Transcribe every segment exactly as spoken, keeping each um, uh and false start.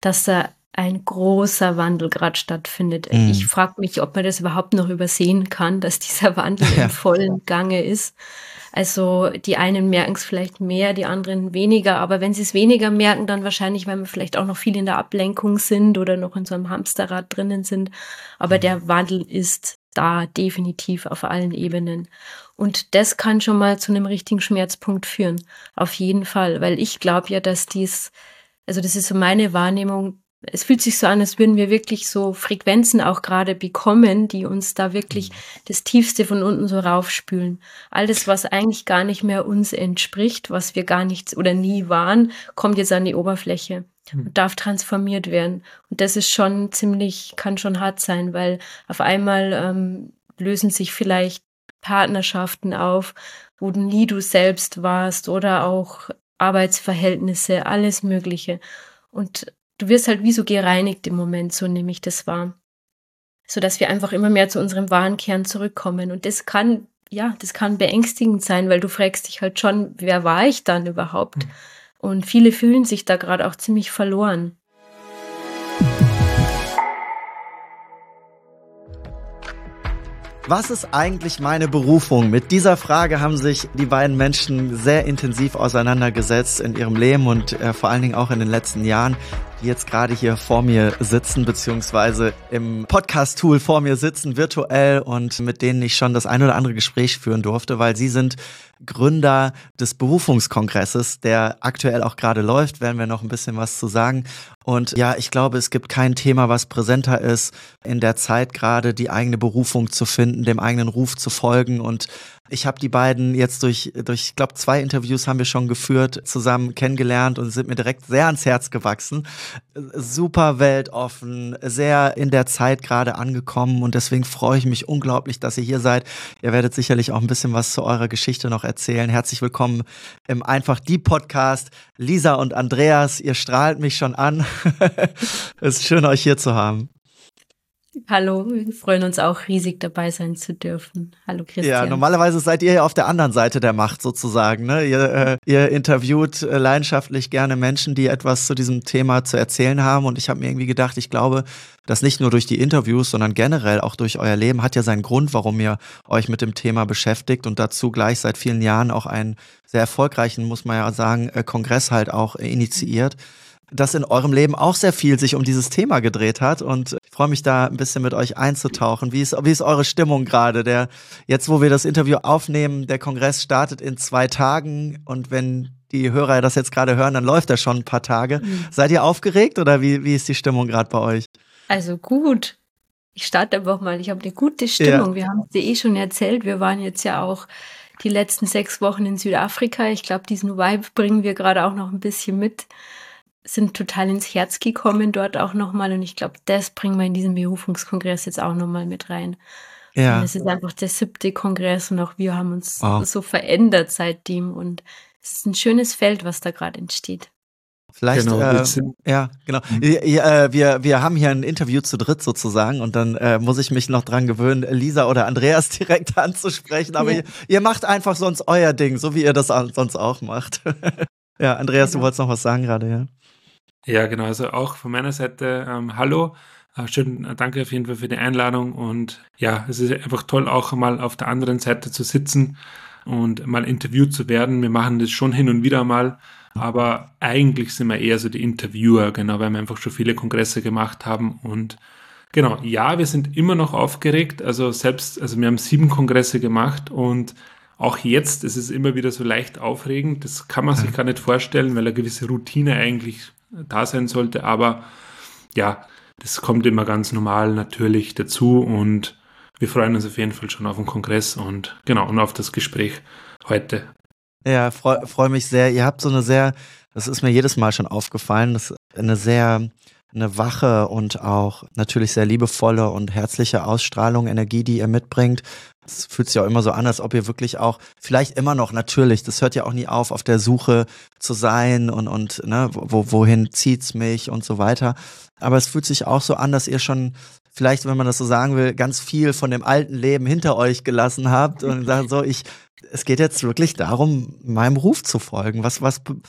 dass da ein großer Wandel gerade stattfindet. Mhm. Ich frage mich, ob man das überhaupt noch übersehen kann, dass dieser Wandel ja. im vollen Gange ist. Also die einen merken es vielleicht mehr, die anderen weniger. Aber wenn sie es weniger merken, dann wahrscheinlich, weil wir vielleicht auch noch viel in der Ablenkung sind oder noch in so einem Hamsterrad drinnen sind. Aber mhm. der Wandel ist da definitiv auf allen Ebenen. Und das kann schon mal zu einem richtigen Schmerzpunkt führen. Auf jeden Fall. Weil ich glaube ja, dass dies, also das ist so meine Wahrnehmung, es fühlt sich so an, als würden wir wirklich so Frequenzen auch gerade bekommen, die uns da wirklich das Tiefste von unten so raufspülen. Alles, was eigentlich gar nicht mehr uns entspricht, was wir gar nicht oder nie waren, kommt jetzt an die Oberfläche und darf transformiert werden. Und das ist schon ziemlich, kann schon hart sein, weil auf einmal ähm, lösen sich vielleicht Partnerschaften auf, wo du nie du selbst warst oder auch Arbeitsverhältnisse, alles Mögliche. Und du wirst halt wie so gereinigt im Moment, so nehme ich das wahr. Sodass wir einfach immer mehr zu unserem wahren Kern zurückkommen. Und das kann, ja, das kann beängstigend sein, weil du fragst dich halt schon, wer war ich dann überhaupt? Mhm. Und viele fühlen sich da gerade auch ziemlich verloren. Was ist eigentlich meine Berufung? Mit dieser Frage haben sich die beiden Menschen sehr intensiv auseinandergesetzt in ihrem Leben und äh, vor allen Dingen auch in den letzten Jahren, die jetzt gerade hier vor mir sitzen, beziehungsweise im Podcast-Tool vor mir sitzen, virtuell, und mit denen ich schon das ein oder andere Gespräch führen durfte, weil sie sind Gründer des Berufungskongresses, der aktuell auch gerade läuft, werden wir noch ein bisschen was zu sagen. Und ja, ich glaube, es gibt kein Thema, was präsenter ist, in der Zeit gerade die eigene Berufung zu finden, dem eigenen Ruf zu folgen. Und ich habe die beiden jetzt durch, durch ich glaube, zwei Interviews haben wir schon geführt, zusammen kennengelernt und sind mir direkt sehr ans Herz gewachsen. Super weltoffen, sehr in der Zeit gerade angekommen, und deswegen freue ich mich unglaublich, dass ihr hier seid. Ihr werdet sicherlich auch ein bisschen was zu eurer Geschichte noch erzählen. Herzlich willkommen im Einfach die Podcast. Lisa und Andreas, ihr strahlt mich schon an. Es ist schön, euch hier zu haben. Hallo, wir freuen uns auch riesig, dabei sein zu dürfen. Hallo Christian. Ja, normalerweise seid ihr ja auf der anderen Seite der Macht sozusagen, ne? Ihr, äh, ihr interviewt äh, leidenschaftlich gerne Menschen, die etwas zu diesem Thema zu erzählen haben, und ich habe mir irgendwie gedacht, ich glaube, dass nicht nur durch die Interviews, sondern generell auch durch euer Leben hat ja seinen Grund, warum ihr euch mit dem Thema beschäftigt und dazu gleich seit vielen Jahren auch einen sehr erfolgreichen, muss man ja sagen, äh, Kongress halt auch äh, initiiert, dass in eurem Leben auch sehr viel sich um dieses Thema gedreht hat, und ich freue mich da ein bisschen mit euch einzutauchen. Wie ist, wie ist eure Stimmung gerade? Der, jetzt, wo wir das Interview aufnehmen, der Kongress startet in zwei Tagen, und wenn die Hörer das jetzt gerade hören, dann läuft er schon ein paar Tage. Mhm. Seid ihr aufgeregt, oder wie, wie ist die Stimmung gerade bei euch? Also gut. Ich starte einfach mal. Ich habe eine gute Stimmung. Ja. Wir haben es dir eh schon erzählt. Wir waren jetzt ja auch die letzten sechs Wochen in Südafrika. Ich glaube, diesen Vibe bringen wir gerade auch noch ein bisschen mit. Sind total ins Herz gekommen dort auch nochmal, und ich glaube, das bringen wir in diesem Berufungskongress jetzt auch nochmal mit rein. Ja. Und es ist einfach der siebte Kongress, und auch wir haben uns wow. so verändert seitdem, und es ist ein schönes Feld, was da gerade entsteht. Vielleicht, genau, äh, ja, genau. Mhm. Wir, wir, wir haben hier ein Interview zu dritt sozusagen, und dann äh, muss ich mich noch dran gewöhnen, Lisa oder Andreas direkt anzusprechen, aber ja. ihr, ihr macht einfach sonst euer Ding, so wie ihr das sonst auch macht. Ja, Andreas, genau. Du wolltest noch was sagen gerade, ja? Ja, genau, also auch von meiner Seite, ähm, hallo, äh, schön, äh, danke auf jeden Fall für die Einladung, und ja, es ist einfach toll, auch mal auf der anderen Seite zu sitzen und mal interviewt zu werden. Wir machen das schon hin und wieder mal, aber eigentlich sind wir eher so die Interviewer, genau, weil wir einfach schon viele Kongresse gemacht haben, und genau, ja, wir sind immer noch aufgeregt, also selbst, also wir haben sieben Kongresse gemacht, und auch jetzt ist es immer wieder so leicht aufregend, das kann man sich gar nicht vorstellen, weil eine gewisse Routine eigentlich da sein sollte, aber ja, das kommt immer ganz normal natürlich dazu, und wir freuen uns auf jeden Fall schon auf den Kongress und genau, und auf das Gespräch heute. Ja, freue freu mich sehr. Ihr habt so eine sehr, das ist mir jedes Mal schon aufgefallen, das ist eine sehr, eine wache und auch natürlich sehr liebevolle und herzliche Ausstrahlung, Energie, die ihr mitbringt. Es fühlt sich auch immer so an, als ob ihr wirklich auch, vielleicht immer noch natürlich, das hört ja auch nie auf, auf der Suche zu sein und, und ne, wo, wohin zieht's mich und so weiter. Aber es fühlt sich auch so an, dass ihr schon, vielleicht, wenn man das so sagen will, ganz viel von dem alten Leben hinter euch gelassen habt und sagt so, ich, es geht jetzt wirklich darum, meinem Ruf zu folgen. Was, was,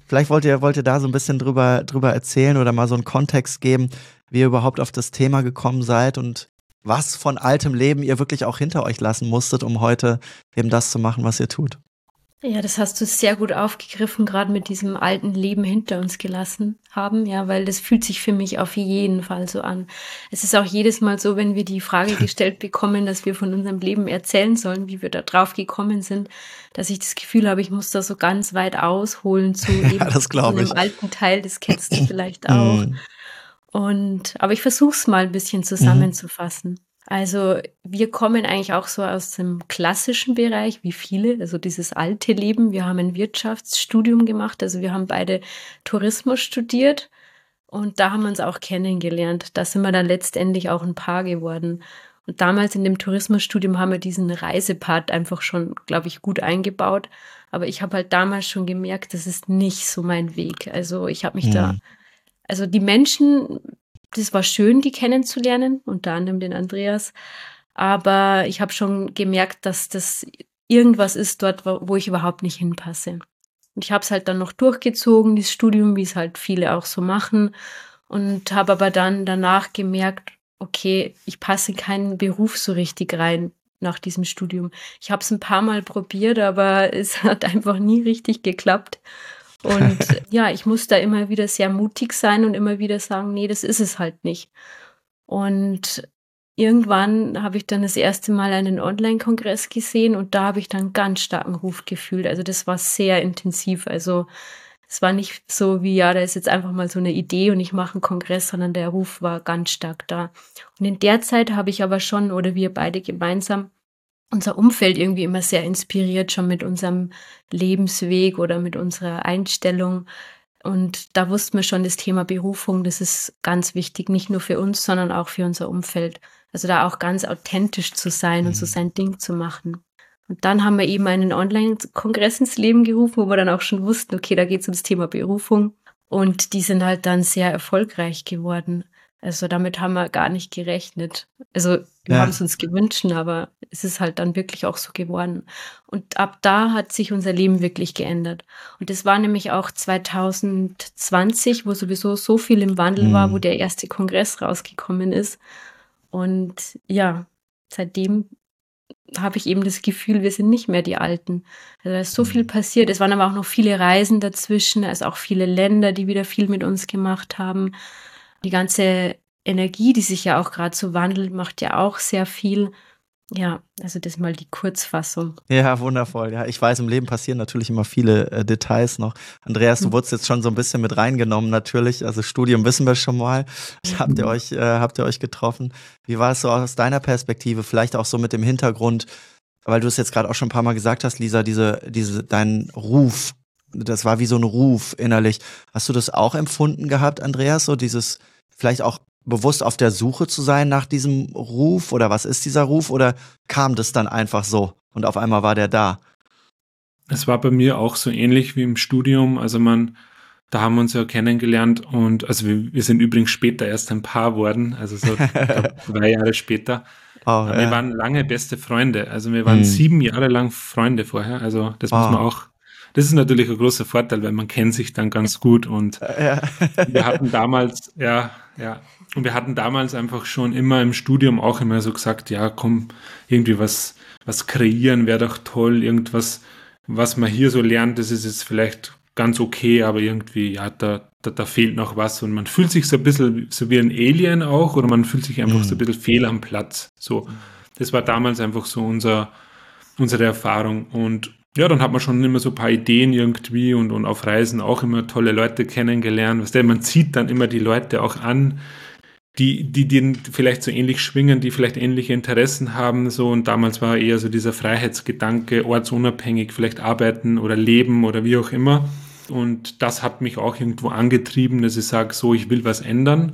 Vielleicht wollt ihr, wollt ihr da so ein bisschen drüber, drüber erzählen oder mal so einen Kontext geben, wie ihr überhaupt auf das Thema gekommen seid und was von altem Leben ihr wirklich auch hinter euch lassen musstet, um heute eben das zu machen, was ihr tut. Ja, das hast du sehr gut aufgegriffen, gerade mit diesem alten Leben hinter uns gelassen haben, ja, weil das fühlt sich für mich auf jeden Fall so an. Es ist auch jedes Mal so, wenn wir die Frage gestellt bekommen, dass wir von unserem Leben erzählen sollen, wie wir da drauf gekommen sind, dass ich das Gefühl habe, ich muss da so ganz weit ausholen zu eben Ja, das glaube einem ich. alten Teil, das kennst du vielleicht auch. Mm. Und, aber ich versuche es mal ein bisschen zusammenzufassen. Also wir kommen eigentlich auch so aus dem klassischen Bereich, wie viele, also dieses alte Leben. Wir haben ein Wirtschaftsstudium gemacht, also wir haben beide Tourismus studiert und da haben wir uns auch kennengelernt. Da sind wir dann letztendlich auch ein Paar geworden. Und damals in dem Tourismusstudium haben wir diesen Reisepart einfach schon, glaube ich, gut eingebaut. Aber ich habe halt damals schon gemerkt, das ist nicht so mein Weg. Also ich habe mich Mm. da, also die Menschen, das war schön, die kennenzulernen, unter anderem den Andreas. Aber ich habe schon gemerkt, dass das irgendwas ist dort, wo wo ich überhaupt nicht hinpasse. Und ich habe es halt dann noch durchgezogen, dieses Studium, wie es halt viele auch so machen. Und habe aber dann danach gemerkt, okay, ich passe in keinen Beruf so richtig rein nach diesem Studium. Ich habe es ein paar Mal probiert, aber es hat einfach nie richtig geklappt. Und ja, ich muss da immer wieder sehr mutig sein und immer wieder sagen, nee, das ist es halt nicht. Und irgendwann habe ich dann das erste Mal einen Online-Kongress gesehen und da habe ich dann ganz starken Ruf gefühlt. Also das war sehr intensiv. Also es war nicht so wie, ja, da ist jetzt einfach mal so eine Idee und ich mache einen Kongress, sondern der Ruf war ganz stark da. Und in der Zeit habe ich aber schon, oder wir beide gemeinsam, unser Umfeld irgendwie immer sehr inspiriert, schon mit unserem Lebensweg oder mit unserer Einstellung. Und da wussten wir schon, das Thema Berufung, das ist ganz wichtig, nicht nur für uns, sondern auch für unser Umfeld. Also da auch ganz authentisch zu sein und so sein Ding zu machen. Und dann haben wir eben einen Online-Kongress ins Leben gerufen, wo wir dann auch schon wussten, okay, da geht es ums Thema Berufung. Und die sind halt dann sehr erfolgreich geworden. Also damit haben wir gar nicht gerechnet. Also wir Ja. haben es uns gewünscht, aber es ist halt dann wirklich auch so geworden. Und ab da hat sich unser Leben wirklich geändert. Und das war nämlich auch zwanzig zwanzig, wo sowieso so viel im Wandel war, Mm. wo der erste Kongress rausgekommen ist. Und ja, seitdem habe ich eben das Gefühl, wir sind nicht mehr die Alten. Also da ist so viel passiert. Es waren aber auch noch viele Reisen dazwischen, also auch viele Länder, die wieder viel mit uns gemacht haben. Die ganze Energie, die sich ja auch gerade so wandelt, macht ja auch sehr viel. Ja, also das mal die Kurzfassung. Ja, wundervoll. Ja, ich weiß, im Leben passieren natürlich immer viele äh, Details noch. Andreas, du Mhm. wurdest jetzt schon so ein bisschen mit reingenommen, natürlich. Also Studium wissen wir schon mal. Habt ihr euch, äh, habt ihr euch getroffen? Wie war es so aus deiner Perspektive? Vielleicht auch so mit dem Hintergrund, weil du es jetzt gerade auch schon ein paar Mal gesagt hast, Lisa, diese, diese, dein Ruf, das war wie so ein Ruf innerlich. Hast du das auch empfunden gehabt, Andreas? So dieses, vielleicht auch bewusst auf der Suche zu sein nach diesem Ruf oder was ist dieser Ruf oder kam das dann einfach so und auf einmal war der da? Es war bei mir auch so ähnlich wie im Studium. Also man, da haben wir uns ja kennengelernt und also wir, wir sind übrigens später erst ein Paar worden, also so ich glaub, zwei Jahre später. Oh, Wir ja. waren lange beste Freunde. Also wir waren Hm. sieben Jahre lang Freunde vorher. Also das muss Oh. man auch. Das ist natürlich ein großer Vorteil, weil man kennt sich dann ganz gut und Ja. wir hatten damals, ja, ja, und wir hatten damals einfach schon immer im Studium auch immer so gesagt, ja, komm, irgendwie was, was kreieren wäre doch toll, irgendwas, was man hier so lernt, das ist jetzt vielleicht ganz okay, aber irgendwie, ja, da, da, da fehlt noch was und man fühlt sich so ein bisschen so wie ein Alien auch oder man fühlt sich einfach Mhm. so ein bisschen fehl am Platz. So, das war damals einfach so unser, unsere Erfahrung und ja, dann hat man schon immer so ein paar Ideen irgendwie und, und auf Reisen auch immer tolle Leute kennengelernt. Weißt du, man zieht dann immer die Leute auch an, die, die, die vielleicht so ähnlich schwingen, die vielleicht ähnliche Interessen haben. So. Und damals war eher so dieser Freiheitsgedanke, ortsunabhängig vielleicht arbeiten oder leben oder wie auch immer. Und das hat mich auch irgendwo angetrieben, dass ich sage, so, ich will was ändern.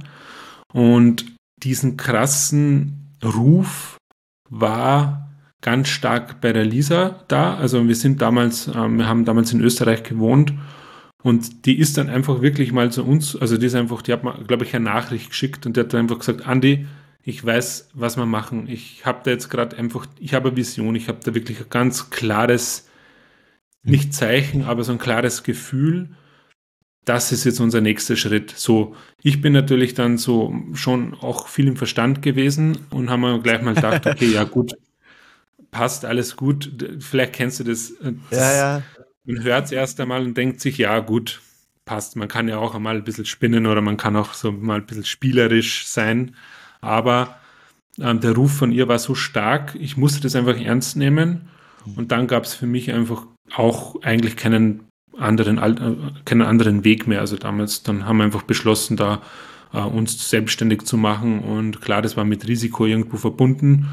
Und diesen krassen Ruf war ganz stark bei der Lisa da. Also wir sind damals, ähm, wir haben damals in Österreich gewohnt und die ist dann einfach wirklich mal zu uns, also die ist einfach, die hat mir, glaube ich, eine Nachricht geschickt und die hat dann einfach gesagt, Andi, ich weiß, was wir machen. Ich habe da jetzt gerade einfach, ich habe eine Vision, ich habe da wirklich ein ganz klares, nicht Zeichen, aber so ein klares Gefühl das ist jetzt unser nächster Schritt. So, ich bin natürlich dann so schon auch viel im Verstand gewesen und haben mir gleich mal gedacht, okay, ja gut, passt, alles gut. Vielleicht kennst du das. das Ja, ja. Man hört es erst einmal und denkt sich, ja gut, passt. Man kann ja auch einmal ein bisschen spinnen oder man kann auch so mal ein bisschen spielerisch sein. Aber ähm, der Ruf von ihr war so stark, ich musste das einfach ernst nehmen. Und dann gab es für mich einfach auch eigentlich keinen anderen, keinen anderen Weg mehr. Also damals, dann haben wir einfach beschlossen, da äh, uns selbstständig zu machen. Und klar, das war mit Risiko irgendwo verbunden.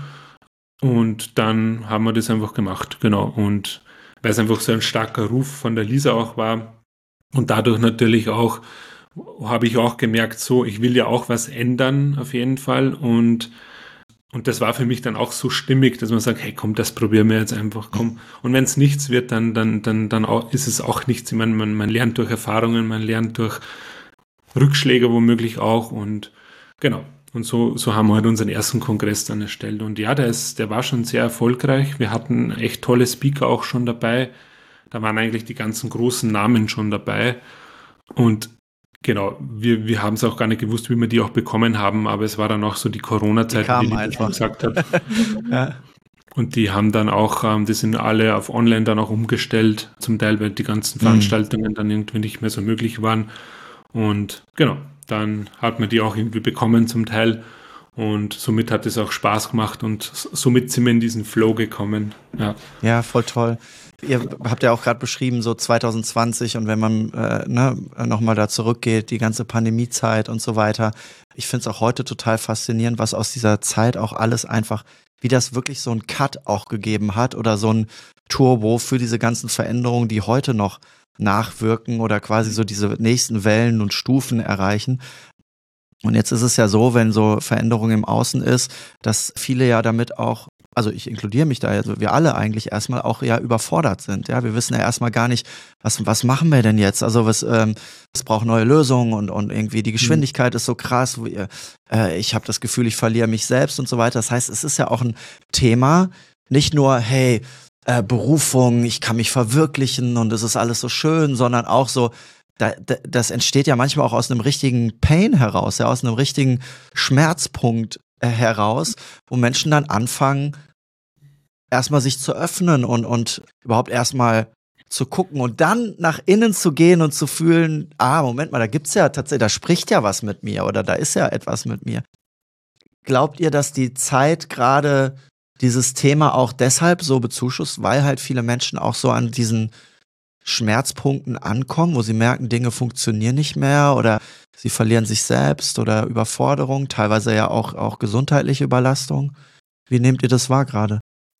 Und dann haben wir das einfach gemacht, genau. Und weil es einfach so ein starker Ruf von der Lisa auch war und dadurch natürlich auch, habe ich auch gemerkt, so, ich will ja auch was ändern auf jeden Fall. Und Und das war für mich dann auch so stimmig, dass man sagt, hey komm, das probieren wir jetzt einfach, komm. Und wenn es nichts wird, dann, dann, dann, dann auch, ist es auch nichts. Ich meine, man, man lernt durch Erfahrungen, man lernt durch Rückschläge womöglich auch und genau. Und so, so haben wir halt unseren ersten Kongress dann erstellt. Und ja, der ist, der war schon sehr erfolgreich. Wir hatten echt tolle Speaker auch schon dabei. Da waren eigentlich die ganzen großen Namen schon dabei. Und genau, wir, wir haben es auch gar nicht gewusst, wie wir die auch bekommen haben, aber es war dann auch so die Corona-Zeit, Die wie die einfach. gesagt hat. Ja. Und die haben dann auch, ähm, die sind alle auf Online dann auch umgestellt, zum Teil, weil die ganzen Veranstaltungen mhm. dann irgendwie nicht mehr so möglich waren. Und genau, dann hat man die auch irgendwie bekommen zum Teil. Und somit hat es auch Spaß gemacht und somit sind wir in diesen Flow gekommen. Ja, ja, voll toll. Ihr habt ja auch gerade beschrieben, so zwanzig zwanzig und wenn man äh, ne, nochmal da zurückgeht, die ganze Pandemiezeit und so weiter. Ich finde es auch heute total faszinierend, was aus dieser Zeit auch alles einfach, wie das wirklich so ein Cut auch gegeben hat oder so ein Turbo für diese ganzen Veränderungen, die heute noch nachwirken oder quasi so diese nächsten Wellen und Stufen erreichen. Und jetzt ist es ja so, wenn so Veränderung im Außen ist, dass viele ja damit auch, also ich inkludiere mich da, also wir alle eigentlich erstmal auch ja überfordert sind. Ja, wir wissen ja erstmal gar nicht, was, was machen wir denn jetzt? Also was, ähm, es braucht neue Lösungen und, und irgendwie die Geschwindigkeit mhm. ist so krass. Wo ihr, äh, ich habe das Gefühl, ich verliere mich selbst und so weiter. Das heißt, es ist ja auch ein Thema, nicht nur, hey, äh, Berufung, ich kann mich verwirklichen und es ist alles so schön, sondern auch so, Da, das entsteht ja manchmal auch aus einem richtigen Pain heraus, ja, aus einem richtigen Schmerzpunkt äh, heraus, wo Menschen dann anfangen, erstmal sich zu öffnen und, und überhaupt erstmal zu gucken und dann nach innen zu gehen und zu fühlen, ah, Moment mal, da gibt's ja tatsächlich, da spricht ja was mit mir oder da ist ja etwas mit mir. Glaubt ihr, dass die Zeit gerade dieses Thema auch deshalb so bezuschusst, weil halt viele Menschen auch so an diesen Schmerzpunkten ankommen, wo sie merken, Dinge funktionieren nicht mehr oder sie verlieren sich selbst oder Überforderung, teilweise ja auch, auch gesundheitliche Überlastung. Wie nehmt ihr das wahr gerade?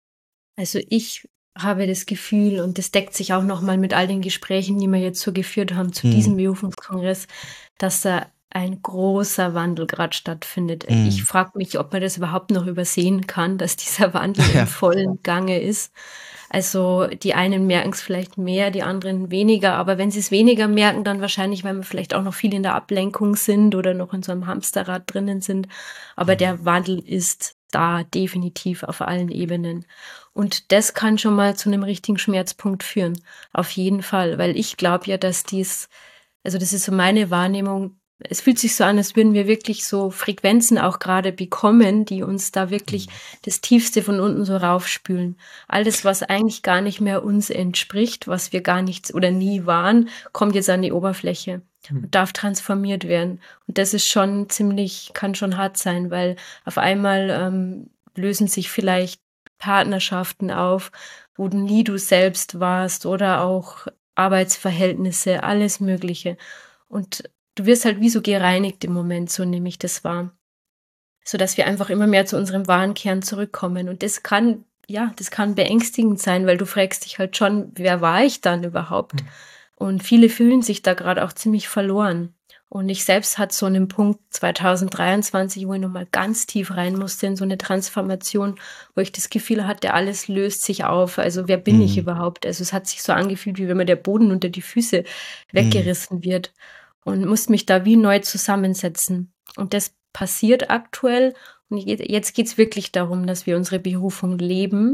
Also ich habe das Gefühl, und das deckt sich auch nochmal mit all den Gesprächen, die wir jetzt so geführt haben zu hm. diesem Berufungskongress, dass da ein großer Wandel gerade stattfindet. Hm. Ich frage mich, ob man das überhaupt noch übersehen kann, dass dieser Wandel ja. im vollen Gange ist. Also die einen merken es vielleicht mehr, die anderen weniger. Aber wenn sie es weniger merken, dann wahrscheinlich, weil wir vielleicht auch noch viel in der Ablenkung sind oder noch in so einem Hamsterrad drinnen sind. Aber mhm. der Wandel ist da definitiv auf allen Ebenen. Und das kann schon mal zu einem richtigen Schmerzpunkt führen. Auf jeden Fall. Weil ich glaube ja, dass dies, also das ist so meine Wahrnehmung, es fühlt sich so an, als würden wir wirklich so Frequenzen auch gerade bekommen, die uns da wirklich mhm. das Tiefste von unten so raufspülen. Alles, was eigentlich gar nicht mehr uns entspricht, was wir gar nicht oder nie waren, kommt jetzt an die Oberfläche mhm. und darf transformiert werden. Und das ist schon ziemlich, kann schon hart sein, weil auf einmal ähm, lösen sich vielleicht Partnerschaften auf, wo du nie du selbst warst oder auch Arbeitsverhältnisse, alles Mögliche. Und du wirst halt wie so gereinigt im Moment, so nehme ich das wahr. Sodass wir einfach immer mehr zu unserem wahren Kern zurückkommen. Und das kann, ja, das kann beängstigend sein, weil du fragst dich halt schon, wer war ich dann überhaupt? Mhm. Und viele fühlen sich da gerade auch ziemlich verloren. Und ich selbst hatte so einen Punkt zwanzig dreiundzwanzig, wo ich nochmal ganz tief rein musste in so eine Transformation, wo ich das Gefühl hatte, alles löst sich auf. Also wer bin mhm. ich überhaupt? Also es hat sich so angefühlt, wie wenn mir der Boden unter die Füße weggerissen mhm. wird. Und musste mich da wie neu zusammensetzen. Und das passiert aktuell. Und jetzt geht es wirklich darum, dass wir unsere Berufung leben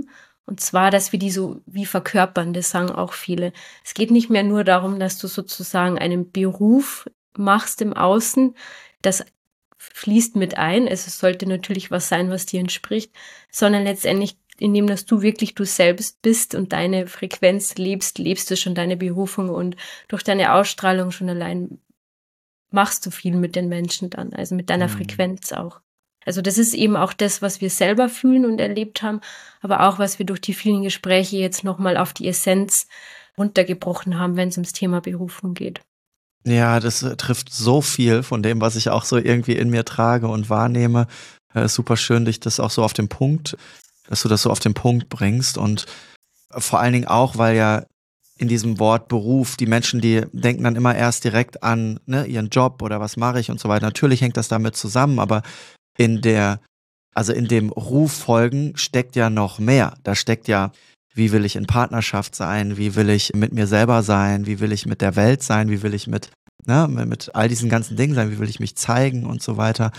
Und zwar, dass wir die so wie verkörpern, das sagen auch viele. Es geht nicht mehr nur darum, dass du sozusagen einen Beruf machst im Außen, das fließt mit ein, also es sollte natürlich was sein, was dir entspricht, sondern letztendlich, indem dass du wirklich du selbst bist und deine Frequenz lebst, lebst du schon deine Berufung und durch deine Ausstrahlung schon allein machst du viel mit den Menschen dann, also mit deiner mhm. Frequenz auch. Also das ist eben auch das, was wir selber fühlen und erlebt haben, aber auch, was wir durch die vielen Gespräche jetzt nochmal auf die Essenz runtergebrochen haben, wenn es ums Thema Berufung geht. Ja, das trifft so viel von dem, was ich auch so irgendwie in mir trage und wahrnehme. Äh, super schön, dich das auch so auf den Punkt, dass du das so auf den Punkt bringst und vor allen Dingen auch, weil ja in diesem Wort Beruf, die Menschen, die denken dann immer erst direkt an ne, ihren Job oder was mache ich und so weiter. Natürlich hängt das damit zusammen, aber in der, also in dem Ruf folgen steckt ja noch mehr. Da steckt ja, wie will ich in Partnerschaft sein, wie will ich mit mir selber sein, wie will ich mit der Welt sein, wie will ich mit, ne, mit all diesen ganzen Dingen sein, wie will ich mich zeigen und so weiter.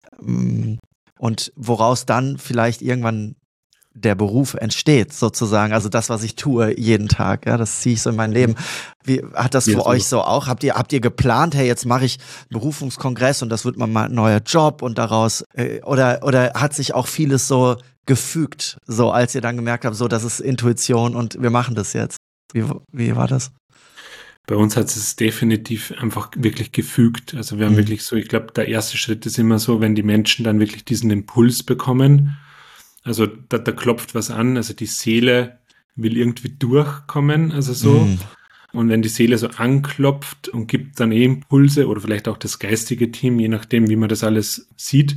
Und woraus dann vielleicht irgendwann der Beruf entsteht, sozusagen, also das, was ich tue jeden Tag, ja, das ziehe ich so in mein Leben. Wie hat das für ja, euch so auch? Habt ihr, habt ihr geplant, hey, jetzt mache ich einen Berufungskongress und das wird mal ein neuer Job und daraus, äh, oder, oder hat sich auch vieles so gefügt, so als ihr dann gemerkt habt, so, das ist Intuition und wir machen das jetzt? Wie, wie war das? Bei uns hat es definitiv einfach wirklich gefügt. Also wir haben mhm. wirklich so, ich glaube, der erste Schritt ist immer so, wenn die Menschen dann wirklich diesen Impuls bekommen. Also da, da klopft was an, also die Seele will irgendwie durchkommen, also so. Mm. Und wenn die Seele so anklopft und gibt dann eh Impulse oder vielleicht auch das geistige Team, je nachdem, wie man das alles sieht,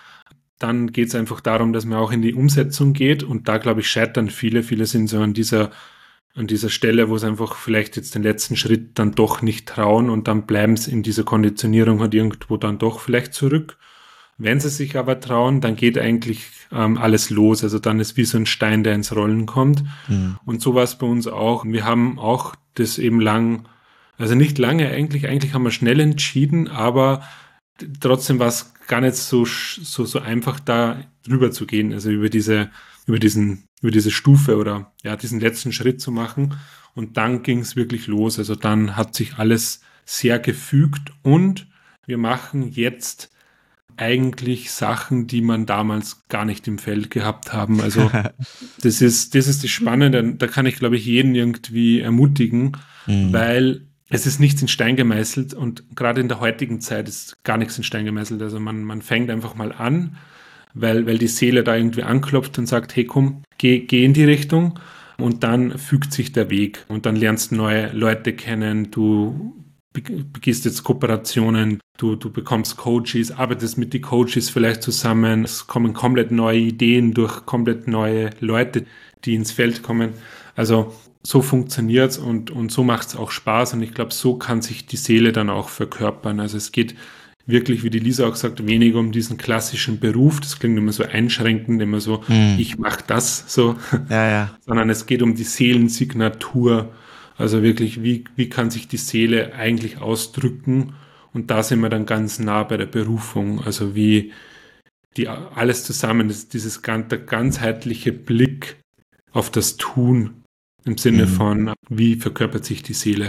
dann geht es einfach darum, dass man auch in die Umsetzung geht. Und da, glaube ich, scheitern viele. Viele sind so an dieser, an dieser Stelle, wo es einfach vielleicht jetzt den letzten Schritt dann doch nicht trauen und dann bleiben sie in dieser Konditionierung halt irgendwo dann doch vielleicht zurück. Wenn sie sich aber trauen, dann geht eigentlich ähm, alles los. Also dann ist wie so ein Stein, der ins Rollen kommt. Mhm. Und so war es bei uns auch. Wir haben auch das eben lang, also nicht lange eigentlich, eigentlich haben wir schnell entschieden, aber trotzdem war es gar nicht so, so, so einfach, da drüber zu gehen, also über diese, über diesen, über diese Stufe oder ja, diesen letzten Schritt zu machen. Und dann ging es wirklich los. Also dann hat sich alles sehr gefügt und wir machen jetzt eigentlich Sachen, die man damals gar nicht im Feld gehabt haben. Also das ist, das ist das Spannende. Da kann ich, glaube ich, jeden irgendwie ermutigen, mhm. weil es ist nichts in Stein gemeißelt und gerade in der heutigen Zeit ist gar nichts in Stein gemeißelt. Also man, man fängt einfach mal an, weil, weil die Seele da irgendwie anklopft und sagt, hey komm, geh, geh in die Richtung und dann fügt sich der Weg und dann lernst du neue Leute kennen, du begehst jetzt Kooperationen, du, du bekommst Coaches, arbeitest mit den Coaches vielleicht zusammen, es kommen komplett neue Ideen durch komplett neue Leute, die ins Feld kommen. Also so funktioniert's und, und so macht's auch Spaß und ich glaube, so kann sich die Seele dann auch verkörpern. Also es geht wirklich, wie die Lisa auch gesagt, weniger um diesen klassischen Beruf, das klingt immer so einschränkend, immer so, mm. ich mache das so, ja, ja. sondern es geht um die Seelensignatur. Also wirklich, wie, wie kann sich die Seele eigentlich ausdrücken? Und da sind wir dann ganz nah bei der Berufung. Also wie die alles zusammen, das, dieses der ganzheitliche Blick auf das Tun im Sinne mhm. von, wie verkörpert sich die Seele?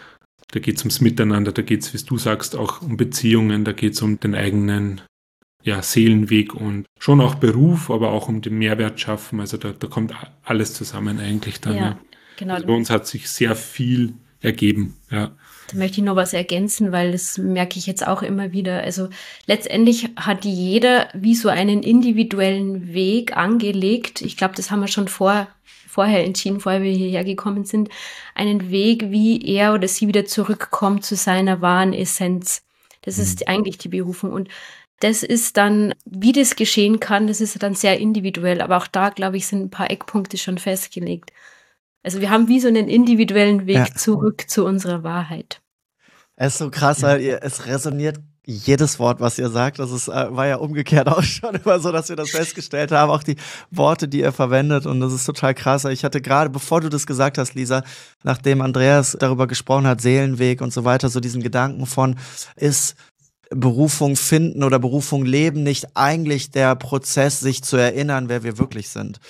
Da geht es ums Miteinander, da geht es, wie du sagst, auch um Beziehungen, da geht es um den eigenen ja, Seelenweg und schon auch Beruf, aber auch um den Mehrwert schaffen. Also da, da kommt alles zusammen eigentlich dann. Ja. Ja. Genau. Also bei uns hat sich sehr viel ergeben, ja. Da möchte ich noch was ergänzen, weil das merke ich jetzt auch immer wieder. Also letztendlich hat jeder wie so einen individuellen Weg angelegt. Ich glaube, das haben wir schon vor, vorher entschieden, vorher wir hierher gekommen sind. Einen Weg, wie er oder sie wieder zurückkommt zu seiner wahren Essenz. Das mhm. ist eigentlich die Berufung. Und das ist dann, wie das geschehen kann, das ist dann sehr individuell. Aber auch da, glaube ich, sind ein paar Eckpunkte schon festgelegt. Also wir haben wie so einen individuellen Weg ja. zurück zu unserer Wahrheit. Es ist so krass, weil ihr, es resoniert jedes Wort, was ihr sagt. Das ist, war ja umgekehrt auch schon immer so, dass wir das festgestellt haben, auch die Worte, die ihr verwendet. Und das ist total krass. Ich hatte gerade, bevor du das gesagt hast, Lisa, nachdem Andreas darüber gesprochen hat, Seelenweg und so weiter, so diesen Gedanken von, ist Berufung finden oder Berufung leben nicht eigentlich der Prozess, sich zu erinnern, wer wir wirklich sind?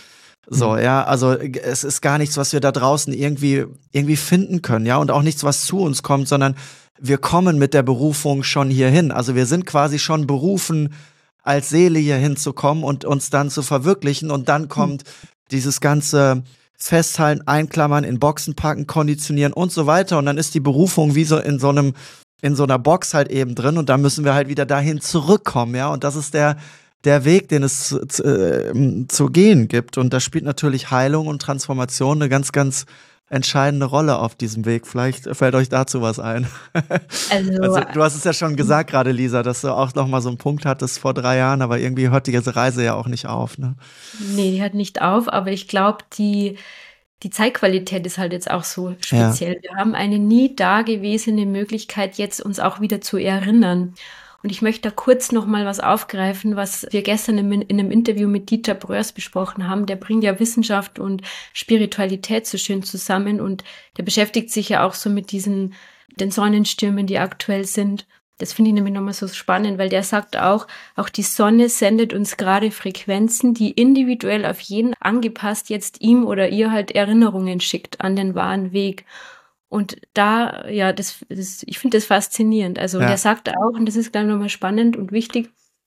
So, ja, also es ist gar nichts, was wir da draußen irgendwie, irgendwie finden können, ja, und auch nichts, was zu uns kommt, sondern wir kommen mit der Berufung schon hierhin. Also wir sind quasi schon berufen, als Seele hier hinzukommen und uns dann zu verwirklichen. Und dann kommt dieses ganze Festhalten, Einklammern, in Boxen packen, konditionieren und so weiter. Und dann ist die Berufung wie so in so einem, in so einer Box halt eben drin. Und dann müssen wir halt wieder dahin zurückkommen, ja. Und das ist der der Weg, den es zu, zu, äh, zu gehen gibt. Und da spielt natürlich Heilung und Transformation eine ganz, ganz entscheidende Rolle auf diesem Weg. Vielleicht fällt euch dazu was ein. Also, Also, du hast es ja schon gesagt gerade, Lisa, dass du auch noch mal so einen Punkt hattest vor drei Jahren, aber irgendwie hört die ganze Reise ja auch nicht auf, ne? Nee, die hört nicht auf, aber ich glaube, die, die Zeitqualität ist halt jetzt auch so speziell. Ja. Wir haben eine nie dagewesene Möglichkeit, jetzt uns auch wieder zu erinnern. Und ich möchte da kurz noch mal was aufgreifen, was wir gestern in, in einem Interview mit Dieter Bröers besprochen haben. Der bringt ja Wissenschaft und Spiritualität so schön zusammen und der beschäftigt sich ja auch so mit diesen, den Sonnenstürmen, die aktuell sind. Das finde ich nämlich nochmal so spannend, weil der sagt auch, auch die Sonne sendet uns gerade Frequenzen, die individuell auf jeden angepasst jetzt ihm oder ihr halt Erinnerungen schickt an den wahren Weg. Und da, ja, das, das ich finde das faszinierend. Also ja. Der sagt auch, und das ist gleich nochmal spannend und wichtig,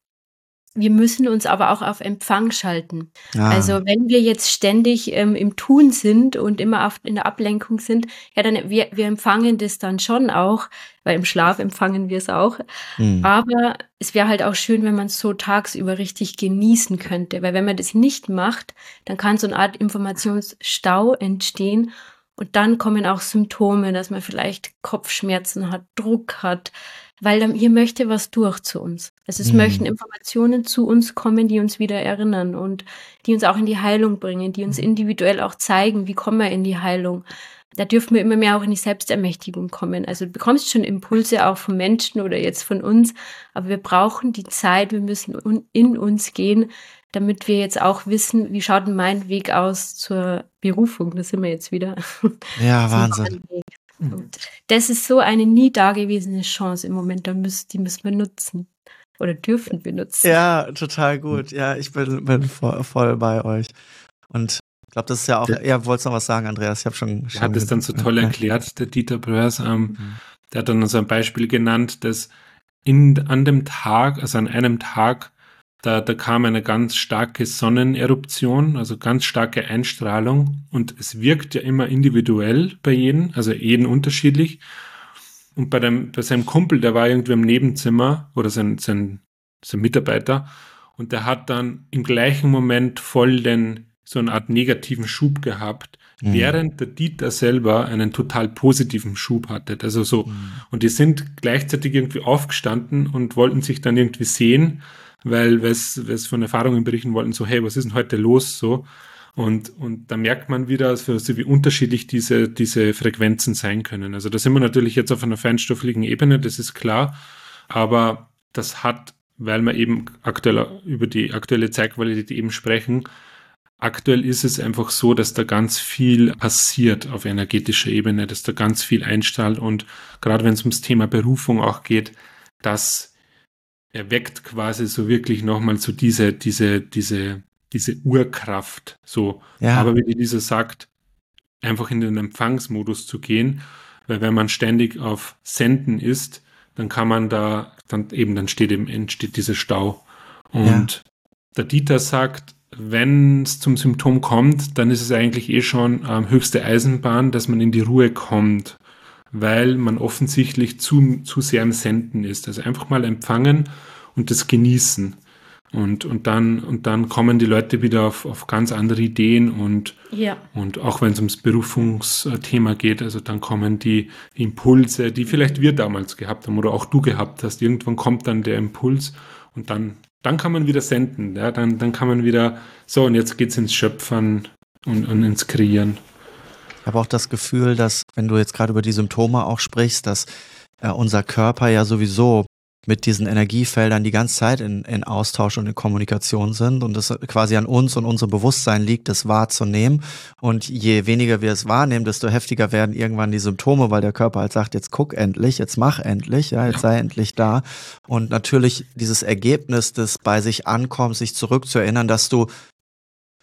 wir müssen uns aber auch auf Empfang schalten. Ah. Also wenn wir jetzt ständig ähm, im Tun sind und immer auf, in der Ablenkung sind, ja, dann wir, wir empfangen das dann schon auch, weil im Schlaf empfangen wir es auch. Hm. Aber es wäre halt auch schön, wenn man es so tagsüber richtig genießen könnte. Weil wenn man das nicht macht, dann kann so eine Art Informationsstau entstehen. Und dann kommen auch Symptome, dass man vielleicht Kopfschmerzen hat, Druck hat, weil dann, hier möchte was durch zu uns. Also es mhm. möchten Informationen zu uns kommen, die uns wieder erinnern und die uns auch in die Heilung bringen, die uns individuell auch zeigen, wie kommen wir in die Heilung. Da dürfen wir immer mehr auch in die Selbstermächtigung kommen. Also du bekommst schon Impulse auch von Menschen oder jetzt von uns, aber wir brauchen die Zeit, wir müssen in uns gehen, damit wir jetzt auch wissen, wie schaut denn mein Weg aus zur Berufung. Da sind wir jetzt wieder. Ja, Wahnsinn. Und das ist so eine nie dagewesene Chance im Moment, da müssen, die müssen wir nutzen oder dürfen wir nutzen. Ja, total gut. Ja, ich bin, bin voll, voll bei euch. Und ich glaube, das ist ja auch, ja, ja wolltest noch was sagen, Andreas? Ich habe schon, schon. Er hat es dann so toll erklärt, der Dieter Bröers. Ähm, mhm. Der hat dann so ein Beispiel genannt, dass in, an dem Tag, also an einem Tag, Da, da kam eine ganz starke Sonneneruption, also ganz starke Einstrahlung und es wirkt ja immer individuell bei jedem, also jeden unterschiedlich. Und bei, dem, bei seinem Kumpel, der war irgendwie im Nebenzimmer oder sein, sein, sein Mitarbeiter und der hat dann im gleichen Moment voll den, so eine Art negativen Schub gehabt, mhm. während der Dieter selber einen total positiven Schub hatte. Also so, mhm. und die sind gleichzeitig irgendwie aufgestanden und wollten sich dann irgendwie sehen, weil wir es von Erfahrungen berichten wollten, so hey, was ist denn heute los? So und und da merkt man wieder, also wie unterschiedlich diese diese Frequenzen sein können. Also da sind wir natürlich jetzt auf einer feinstofflichen Ebene, das ist klar, aber das hat, weil wir eben aktuell über die aktuelle Zeitqualität eben sprechen, aktuell ist es einfach so, dass da ganz viel passiert auf energetischer Ebene, dass da ganz viel einstrahlt und gerade wenn es ums Thema Berufung auch geht, dass er weckt quasi so wirklich nochmal so diese, diese, diese, diese Urkraft. So. Ja. Aber wie dieser sagt, einfach in den Empfangsmodus zu gehen, weil wenn man ständig auf Senden ist, dann kann man da, dann eben, dann steht eben, entsteht dieser Stau. Und ja. der Dieter sagt, wenn es zum Symptom kommt, dann ist es eigentlich eh schon ähm, höchste Eisenbahn, dass man in die Ruhe kommt, weil man offensichtlich zu, zu sehr im Senden ist. Also einfach mal empfangen und das genießen. Und, und, dann, und dann kommen die Leute wieder auf, auf ganz andere Ideen und, ja. und auch wenn es ums Berufungsthema geht, also dann kommen die Impulse, die vielleicht wir damals gehabt haben oder auch du gehabt hast. Irgendwann kommt dann der Impuls und dann, dann kann man wieder senden. Ja? Dann, dann kann man wieder, so und jetzt geht's ins Schöpfern und, und ins Kreieren. Ich habe auch das Gefühl, dass, wenn du jetzt gerade über die Symptome auch sprichst, dass äh, unser Körper ja sowieso mit diesen Energiefeldern die ganze Zeit in, in Austausch und in Kommunikation sind und es quasi an uns und unserem Bewusstsein liegt, das wahrzunehmen. Und je weniger wir es wahrnehmen, desto heftiger werden irgendwann die Symptome, weil der Körper halt sagt, jetzt guck endlich, jetzt mach endlich, ja, jetzt sei endlich da. Und natürlich dieses Ergebnis des bei sich Ankommens, sich zurückzuerinnern, dass du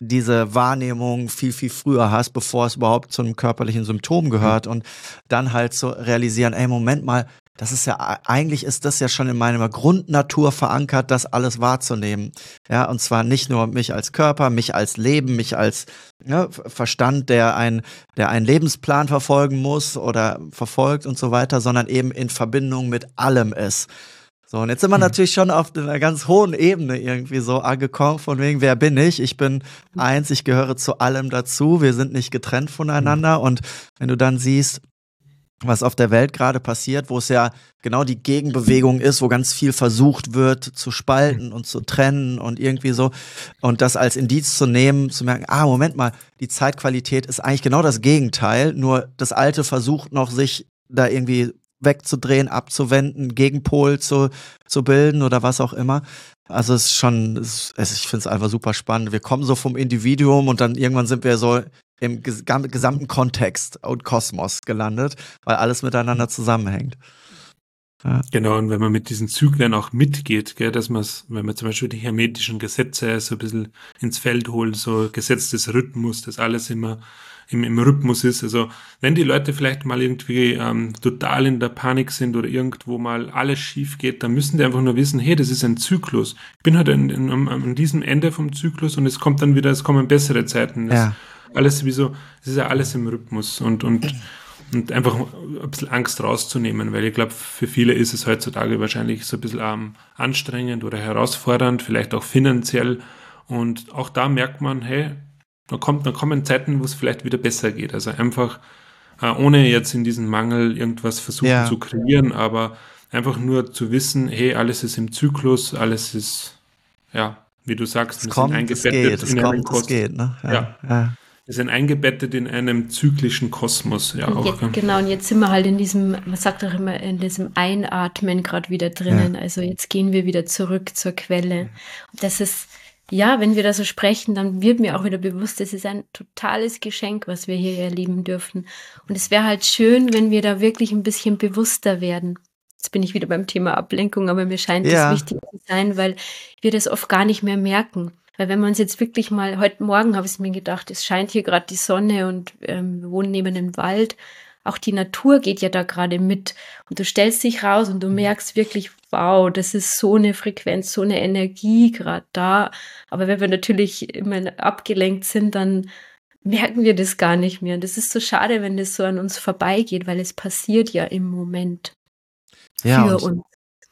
diese Wahrnehmung viel, viel früher hast, bevor es überhaupt zu einem körperlichen Symptom gehört und dann halt so realisieren, ey, Moment mal, das ist ja, eigentlich ist das ja schon in meiner Grundnatur verankert, das alles wahrzunehmen. Ja, und zwar nicht nur mich als Körper, mich als Leben, mich als ja, Verstand, der ein, der einen Lebensplan verfolgen muss oder verfolgt und so weiter, sondern eben in Verbindung mit allem ist. So, und jetzt sind wir natürlich schon auf einer ganz hohen Ebene irgendwie so angekommen, von wegen, wer bin ich? Ich bin eins, ich gehöre zu allem dazu, wir sind nicht getrennt voneinander. Und wenn du dann siehst, was auf der Welt gerade passiert, wo es ja genau die Gegenbewegung ist, wo ganz viel versucht wird zu spalten und zu trennen und irgendwie so, und das als Indiz zu nehmen, zu merken, ah, Moment mal, die Zeitqualität ist eigentlich genau das Gegenteil, nur das Alte versucht noch, sich da irgendwie wegzudrehen, abzuwenden, Gegenpol zu, zu bilden oder was auch immer. Also es ist schon, es, ich finde es einfach super spannend. Wir kommen so vom Individuum und dann irgendwann sind wir so im ges gesamten Kontext und Kosmos gelandet, weil alles miteinander zusammenhängt. Ja. Genau, und wenn man mit diesen Zyklen auch mitgeht, gell, dass man wenn man zum Beispiel die hermetischen Gesetze so ein bisschen ins Feld holt, so Gesetz des Rhythmus, dass alles immer im, im Rhythmus ist. Also wenn die Leute vielleicht mal irgendwie ähm, total in der Panik sind oder irgendwo mal alles schief geht, dann müssen die einfach nur wissen, hey, das ist ein Zyklus. Ich bin halt in, in, an, an diesem Ende vom Zyklus und es kommt dann wieder, es kommen bessere Zeiten. Das Ja. Alles wie so, es ist ja alles im Rhythmus und, und, und einfach ein bisschen Angst rauszunehmen, weil ich glaube, für viele ist es heutzutage wahrscheinlich so ein bisschen ähm, anstrengend oder herausfordernd, vielleicht auch finanziell. Und auch da merkt man, hey, da kommt, da kommen Zeiten, wo es vielleicht wieder besser geht. Also einfach, äh, ohne jetzt in diesen Mangel irgendwas versuchen Ja. zu kreieren, aber einfach nur zu wissen, hey, alles ist im Zyklus, alles ist, ja, wie du sagst, Es wir kommt, sind es eingebettet geht, es in einen kommt, es Kosmos. geht, ne? Ja. Ja. Ja. Wir sind eingebettet in einem zyklischen Kosmos, ja Und auch. jetzt, gell? genau, und jetzt sind wir halt in diesem, man sagt auch immer, in diesem Einatmen gerade wieder drinnen. Also jetzt gehen wir wieder zurück zur Quelle. Und das ist, ja, wenn wir da so sprechen, dann wird mir auch wieder bewusst, das ist ein totales Geschenk, was wir hier erleben dürfen. Und es wäre halt schön, wenn wir da wirklich ein bisschen bewusster werden. Jetzt bin ich wieder beim Thema Ablenkung, aber mir scheint das Ja. wichtig zu sein, weil wir das oft gar nicht mehr merken. Weil wenn man uns jetzt wirklich mal, heute Morgen habe ich mir gedacht, es scheint hier gerade die Sonne und ähm, wir wohnen neben einem Wald. Auch die Natur geht ja da gerade mit. Und du stellst dich raus und du merkst wirklich, wow, das ist so eine Frequenz, so eine Energie gerade da. Aber wenn wir natürlich immer abgelenkt sind, dann merken wir das gar nicht mehr. Und das ist so schade, wenn das so an uns vorbeigeht, weil es passiert ja im Moment Ja, für und uns.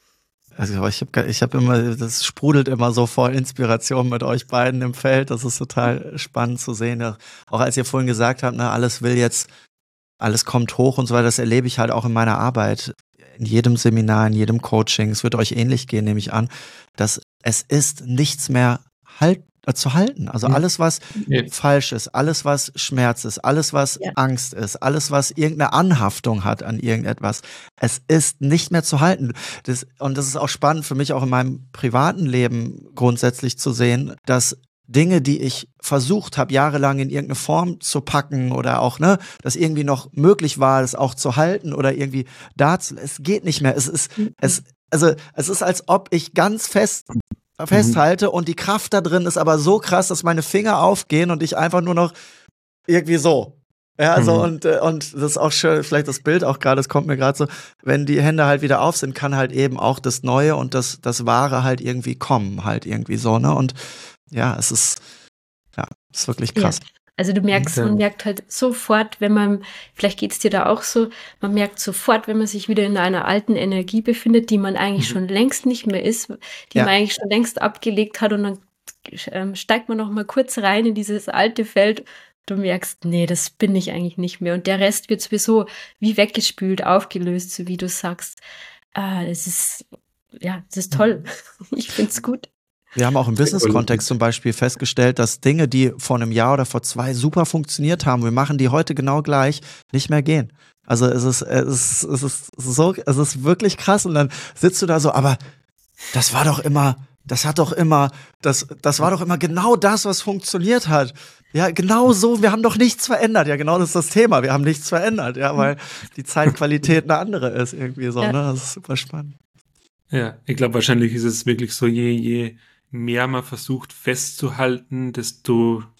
also ich habe ich hab immer, das sprudelt immer so voll Inspiration mit euch beiden im Feld. Das ist total spannend zu sehen. Auch als ihr vorhin gesagt habt, ne, alles will jetzt, alles kommt hoch und so weiter, das erlebe ich halt auch in meiner Arbeit. In jedem Seminar, in jedem Coaching. Es wird euch ähnlich gehen, nehme ich an, dass es ist nichts mehr halt, äh, zu halten. Also Ja. alles, was Ja. falsch ist, alles, was Schmerz ist, alles, was Ja. Angst ist, alles, was irgendeine Anhaftung hat an irgendetwas, es ist nicht mehr zu halten. Das, und das ist auch spannend für mich auch in meinem privaten Leben grundsätzlich zu sehen, dass Dinge, die ich versucht habe, jahrelang in irgendeine Form zu packen oder auch, ne, dass irgendwie noch möglich war, das auch zu halten oder irgendwie da zu, es geht nicht mehr. Es ist, es, also, es ist, als ob ich ganz fest festhalte und die Kraft da drin ist aber so krass, dass meine Finger aufgehen und ich einfach nur noch irgendwie so. Ja, also Mhm. und, äh, und das ist auch schön, vielleicht das Bild auch gerade, das kommt mir gerade so, wenn die Hände halt wieder auf sind, kann halt eben auch das Neue und das, das Wahre halt irgendwie kommen, halt irgendwie so, ne? Und ja, es ist, ja, es ist wirklich Ja, krass. also du merkst, Okay. man merkt halt sofort, wenn man, vielleicht geht es dir da auch so, man merkt sofort, wenn man sich wieder in einer alten Energie befindet, die man eigentlich Mhm. schon längst nicht mehr ist, die Ja. man eigentlich schon längst abgelegt hat und dann ähm, steigt man noch mal kurz rein in dieses alte Feld. Du merkst, nee, das bin ich eigentlich nicht mehr. Und der Rest wird sowieso wie weggespült, aufgelöst, so wie du sagst. Ah, das ist, ja, das ist toll. Ich find's gut. Wir haben auch im Sehr Business-Kontext zum Beispiel festgestellt, dass Dinge, die vor einem Jahr oder vor zwei super funktioniert haben, wir machen die heute genau gleich, nicht mehr gehen. Also es ist, es ist, es ist so, es ist wirklich krass und dann sitzt du da so, aber das war doch immer, das hat doch immer, das, das war doch immer genau das, was funktioniert hat. Ja, genau so, wir haben doch nichts verändert. Ja, genau das ist das Thema, wir haben nichts verändert, ja, weil die Zeitqualität eine andere ist irgendwie so, Ja. ne, das ist super spannend. Ja, ich glaube, wahrscheinlich ist es wirklich so, je, je mehr man versucht festzuhalten, desto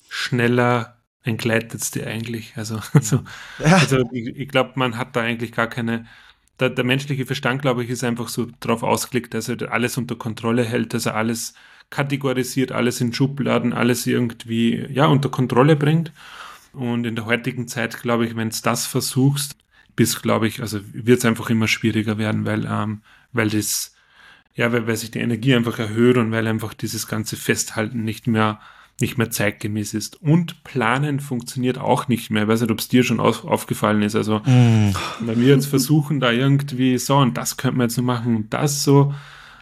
schneller entgleitet dir eigentlich. Also, also, Ja. also ich, ich glaube, man hat da eigentlich gar keine, der, der menschliche Verstand, glaube ich, ist einfach so drauf ausgelegt, dass er alles unter Kontrolle hält, dass er alles kategorisiert, alles in Schubladen, alles irgendwie ja, unter Kontrolle bringt. Und in der heutigen Zeit, glaube ich, wenn du das versuchst, bis, glaube ich, also wird es einfach immer schwieriger werden, weil, ähm, weil das, ja, weil, weil sich die Energie einfach erhöht und weil einfach dieses ganze Festhalten nicht mehr, nicht mehr zeitgemäß ist. Und Planen funktioniert auch nicht mehr. Ich weiß nicht, ob es dir schon auf, aufgefallen ist. Also, Mm. wenn wir jetzt versuchen, da irgendwie so, und das könnte man jetzt noch machen und das so,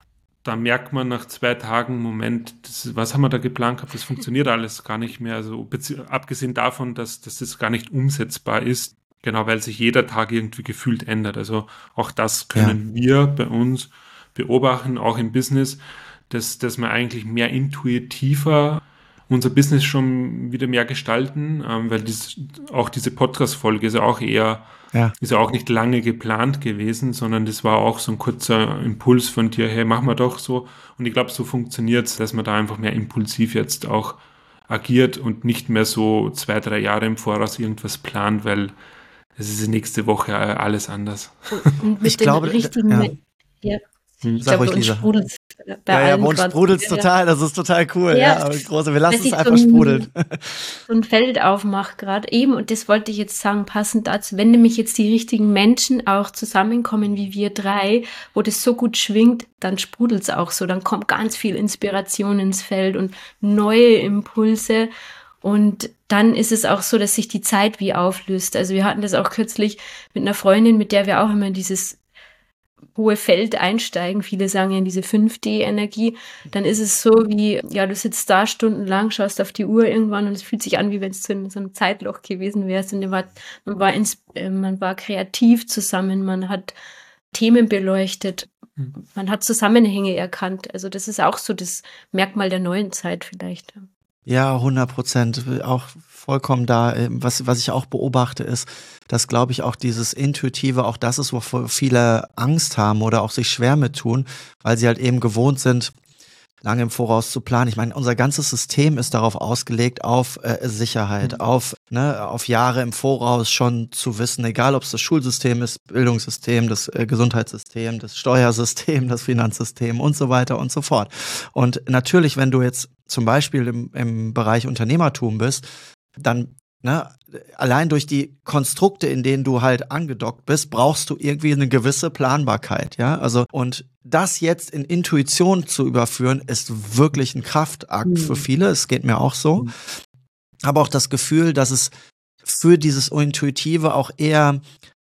da merkt man nach zwei Tagen, Moment, das, was haben wir da geplant gehabt, das funktioniert alles gar nicht mehr. Also bezieh- abgesehen davon, dass, dass das gar nicht umsetzbar ist, genau, weil sich jeder Tag irgendwie gefühlt ändert. Also auch das können wir bei uns beobachten, auch im Business, dass, dass wir eigentlich mehr intuitiver unser Business schon wieder mehr gestalten, ähm, weil dies, auch diese Podcast-Folge ist ja auch eher, Ja. ist ja auch nicht lange geplant gewesen, sondern das war auch so ein kurzer Impuls von dir, hey, mach mal doch so. Und ich glaube, so funktioniert es, dass man da einfach mehr impulsiv jetzt auch agiert und nicht mehr so zwei, drei Jahre im Voraus irgendwas plant, weil es ist nächste Woche alles anders. Und mit Ich den glaube, richtigen, ja. Me- ja. Ich Sag glaube, ruhig, bei uns Lisa. sprudelt es bei Ja, ja, allen bei uns gerade. sprudelt es total, das ist total cool. Ja, Ja. aber große, wir lassen Dass es ich einfach so ein- sprudeln. so ein Feld aufmache gerade eben, und das wollte ich jetzt sagen, passend dazu, wenn nämlich jetzt die richtigen Menschen auch zusammenkommen wie wir drei, wo das so gut schwingt, dann sprudelt es auch so, dann kommt ganz viel Inspiration ins Feld und neue Impulse, und dann ist es auch so, dass sich die Zeit wie auflöst. Also wir hatten das auch kürzlich mit einer Freundin, mit der wir auch immer in dieses hohe Feld einsteigen. Viele sagen ja in diese fünf D Energie. Dann ist es so wie, ja, du sitzt da stundenlang, schaust auf die Uhr irgendwann und es fühlt sich an, wie wenn es in so einem Zeitloch gewesen wärst. Und man war, man war, ins, äh, man war kreativ zusammen, man hat Themen beleuchtet, Mhm. man hat Zusammenhänge erkannt. Also das ist auch so das Merkmal der neuen Zeit vielleicht. Ja, hundert Prozent. Auch vollkommen da. Was, was ich auch beobachte, ist, dass, glaube ich, auch dieses Intuitive, auch das ist, wovor viele Angst haben oder auch sich schwer mit tun, weil sie halt eben gewohnt sind, lange im Voraus zu planen. Ich meine, unser ganzes System ist darauf ausgelegt, auf äh, Sicherheit, Mhm. auf, ne, auf Jahre im Voraus schon zu wissen, egal ob es das Schulsystem ist, Bildungssystem, das äh, Gesundheitssystem, das Steuersystem, das Finanzsystem und so weiter und so fort. Und natürlich, wenn du jetzt zum Beispiel im, im Bereich Unternehmertum bist, dann, ne, allein durch die Konstrukte, in denen du halt angedockt bist, brauchst du irgendwie eine gewisse Planbarkeit, ja, also, und das jetzt in Intuition zu überführen, ist wirklich ein Kraftakt Mhm. für viele, es geht mir auch so, Mhm. aber auch das Gefühl, dass es für dieses Intuitive auch eher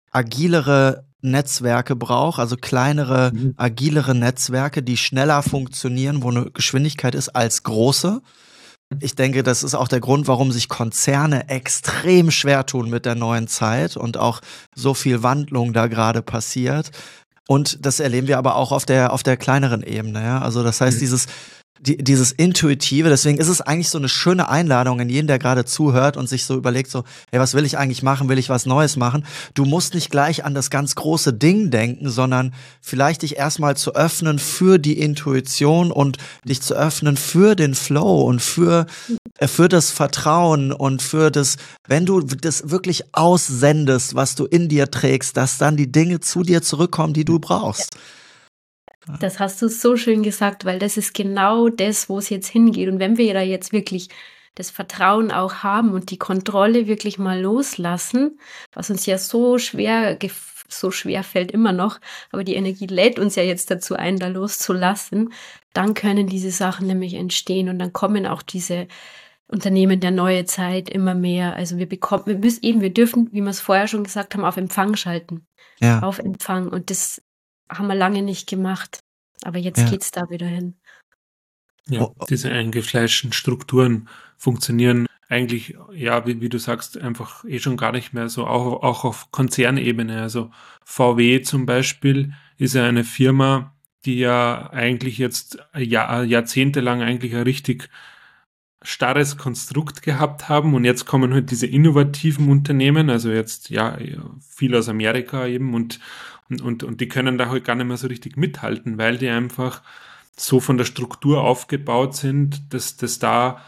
agilere Netzwerke braucht, also kleinere, Mhm. agilere Netzwerke, die schneller funktionieren, wo eine Geschwindigkeit ist als große. Ich denke, das ist auch der Grund, warum sich Konzerne extrem schwer tun mit der neuen Zeit und auch so viel Wandlung da gerade passiert. Und das erleben wir aber auch auf der, auf der kleineren Ebene, ja. Also das heißt, Mhm. dieses, die, dieses Intuitive, deswegen ist es eigentlich so eine schöne Einladung in jeden, der gerade zuhört und sich so überlegt, so, hey, was will ich eigentlich machen? Will ich was Neues machen? Du musst nicht gleich an das ganz große Ding denken, sondern vielleicht dich erstmal zu öffnen für die Intuition und dich zu öffnen für den Flow und für, äh, für das Vertrauen und für das, wenn du das wirklich aussendest, was du in dir trägst, dass dann die Dinge zu dir zurückkommen, die du brauchst. Das hast du so schön gesagt, weil das ist genau das, wo es jetzt hingeht. Und wenn wir da jetzt wirklich das Vertrauen auch haben und die Kontrolle wirklich mal loslassen, was uns ja so schwer, gef- so schwer fällt immer noch, aber die Energie lädt uns ja jetzt dazu ein, da loszulassen, dann können diese Sachen nämlich entstehen und dann kommen auch diese Unternehmen der neue Zeit immer mehr. Also wir bekommen, wir müssen eben, wir dürfen, wie wir es vorher schon gesagt haben, auf Empfang schalten. Ja. Auf Empfang. Und das haben wir lange nicht gemacht. Aber jetzt Ja. geht's da wieder hin. Ja, Oh, oh. diese eingefleischten Strukturen funktionieren eigentlich, ja, wie, wie du sagst, einfach eh schon gar nicht mehr so, auch, auch auf Konzernebene. Also V W zum Beispiel ist ja eine Firma, die ja eigentlich jetzt Jahr, jahrzehntelang eigentlich ein richtig starres Konstrukt gehabt haben und jetzt kommen halt diese innovativen Unternehmen, also jetzt ja viel aus Amerika eben und, und, und, und die können da halt gar nicht mehr so richtig mithalten, weil die einfach so von der Struktur aufgebaut sind, dass, dass da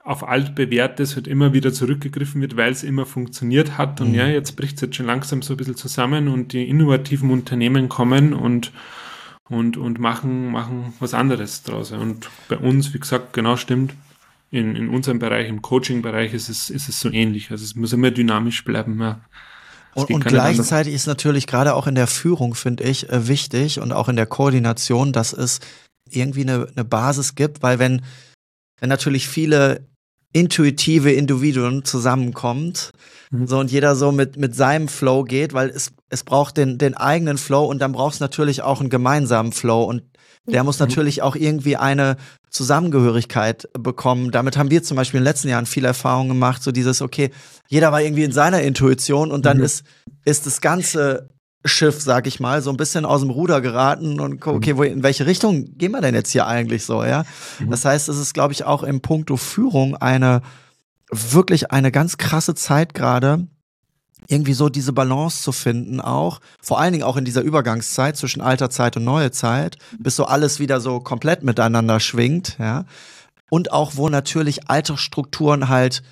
auf altbewährtes halt immer wieder zurückgegriffen wird, weil es immer funktioniert hat. Und mhm. ja, jetzt bricht es jetzt schon langsam so ein bisschen zusammen und die innovativen Unternehmen kommen und, und, und machen, machen was anderes draus. Und bei uns, wie gesagt, genau stimmt, in, in unserem Bereich, im Coaching-Bereich ist es, ist es so ähnlich. Also es muss immer dynamisch bleiben. Ja. Und, und gleichzeitig ist natürlich gerade auch in der Führung, finde ich, äh, wichtig und auch in der Koordination, dass es irgendwie eine, eine Basis gibt, weil wenn, wenn natürlich viele intuitive Individuen zusammenkommt, mhm. so und jeder so mit, mit seinem Flow geht, weil es, es braucht den, den eigenen Flow und dann braucht es natürlich auch einen gemeinsamen Flow und der muss natürlich auch irgendwie eine Zusammengehörigkeit bekommen. Damit haben wir zum Beispiel in den letzten Jahren viel Erfahrung gemacht, so dieses, okay, jeder war irgendwie in seiner Intuition und dann mhm. ist, ist das ganze Schiff, sag ich mal, so ein bisschen aus dem Ruder geraten und okay, wo, in welche Richtung gehen wir denn jetzt hier eigentlich so, ja? Mhm. Das heißt, es ist, glaube ich, auch im Punkto Führung eine, wirklich eine ganz krasse Zeit gerade, irgendwie so diese Balance zu finden auch, vor allen Dingen auch in dieser Übergangszeit zwischen alter Zeit und neue Zeit, bis so alles wieder so komplett miteinander schwingt, ja. Und auch, wo natürlich alte Strukturen halt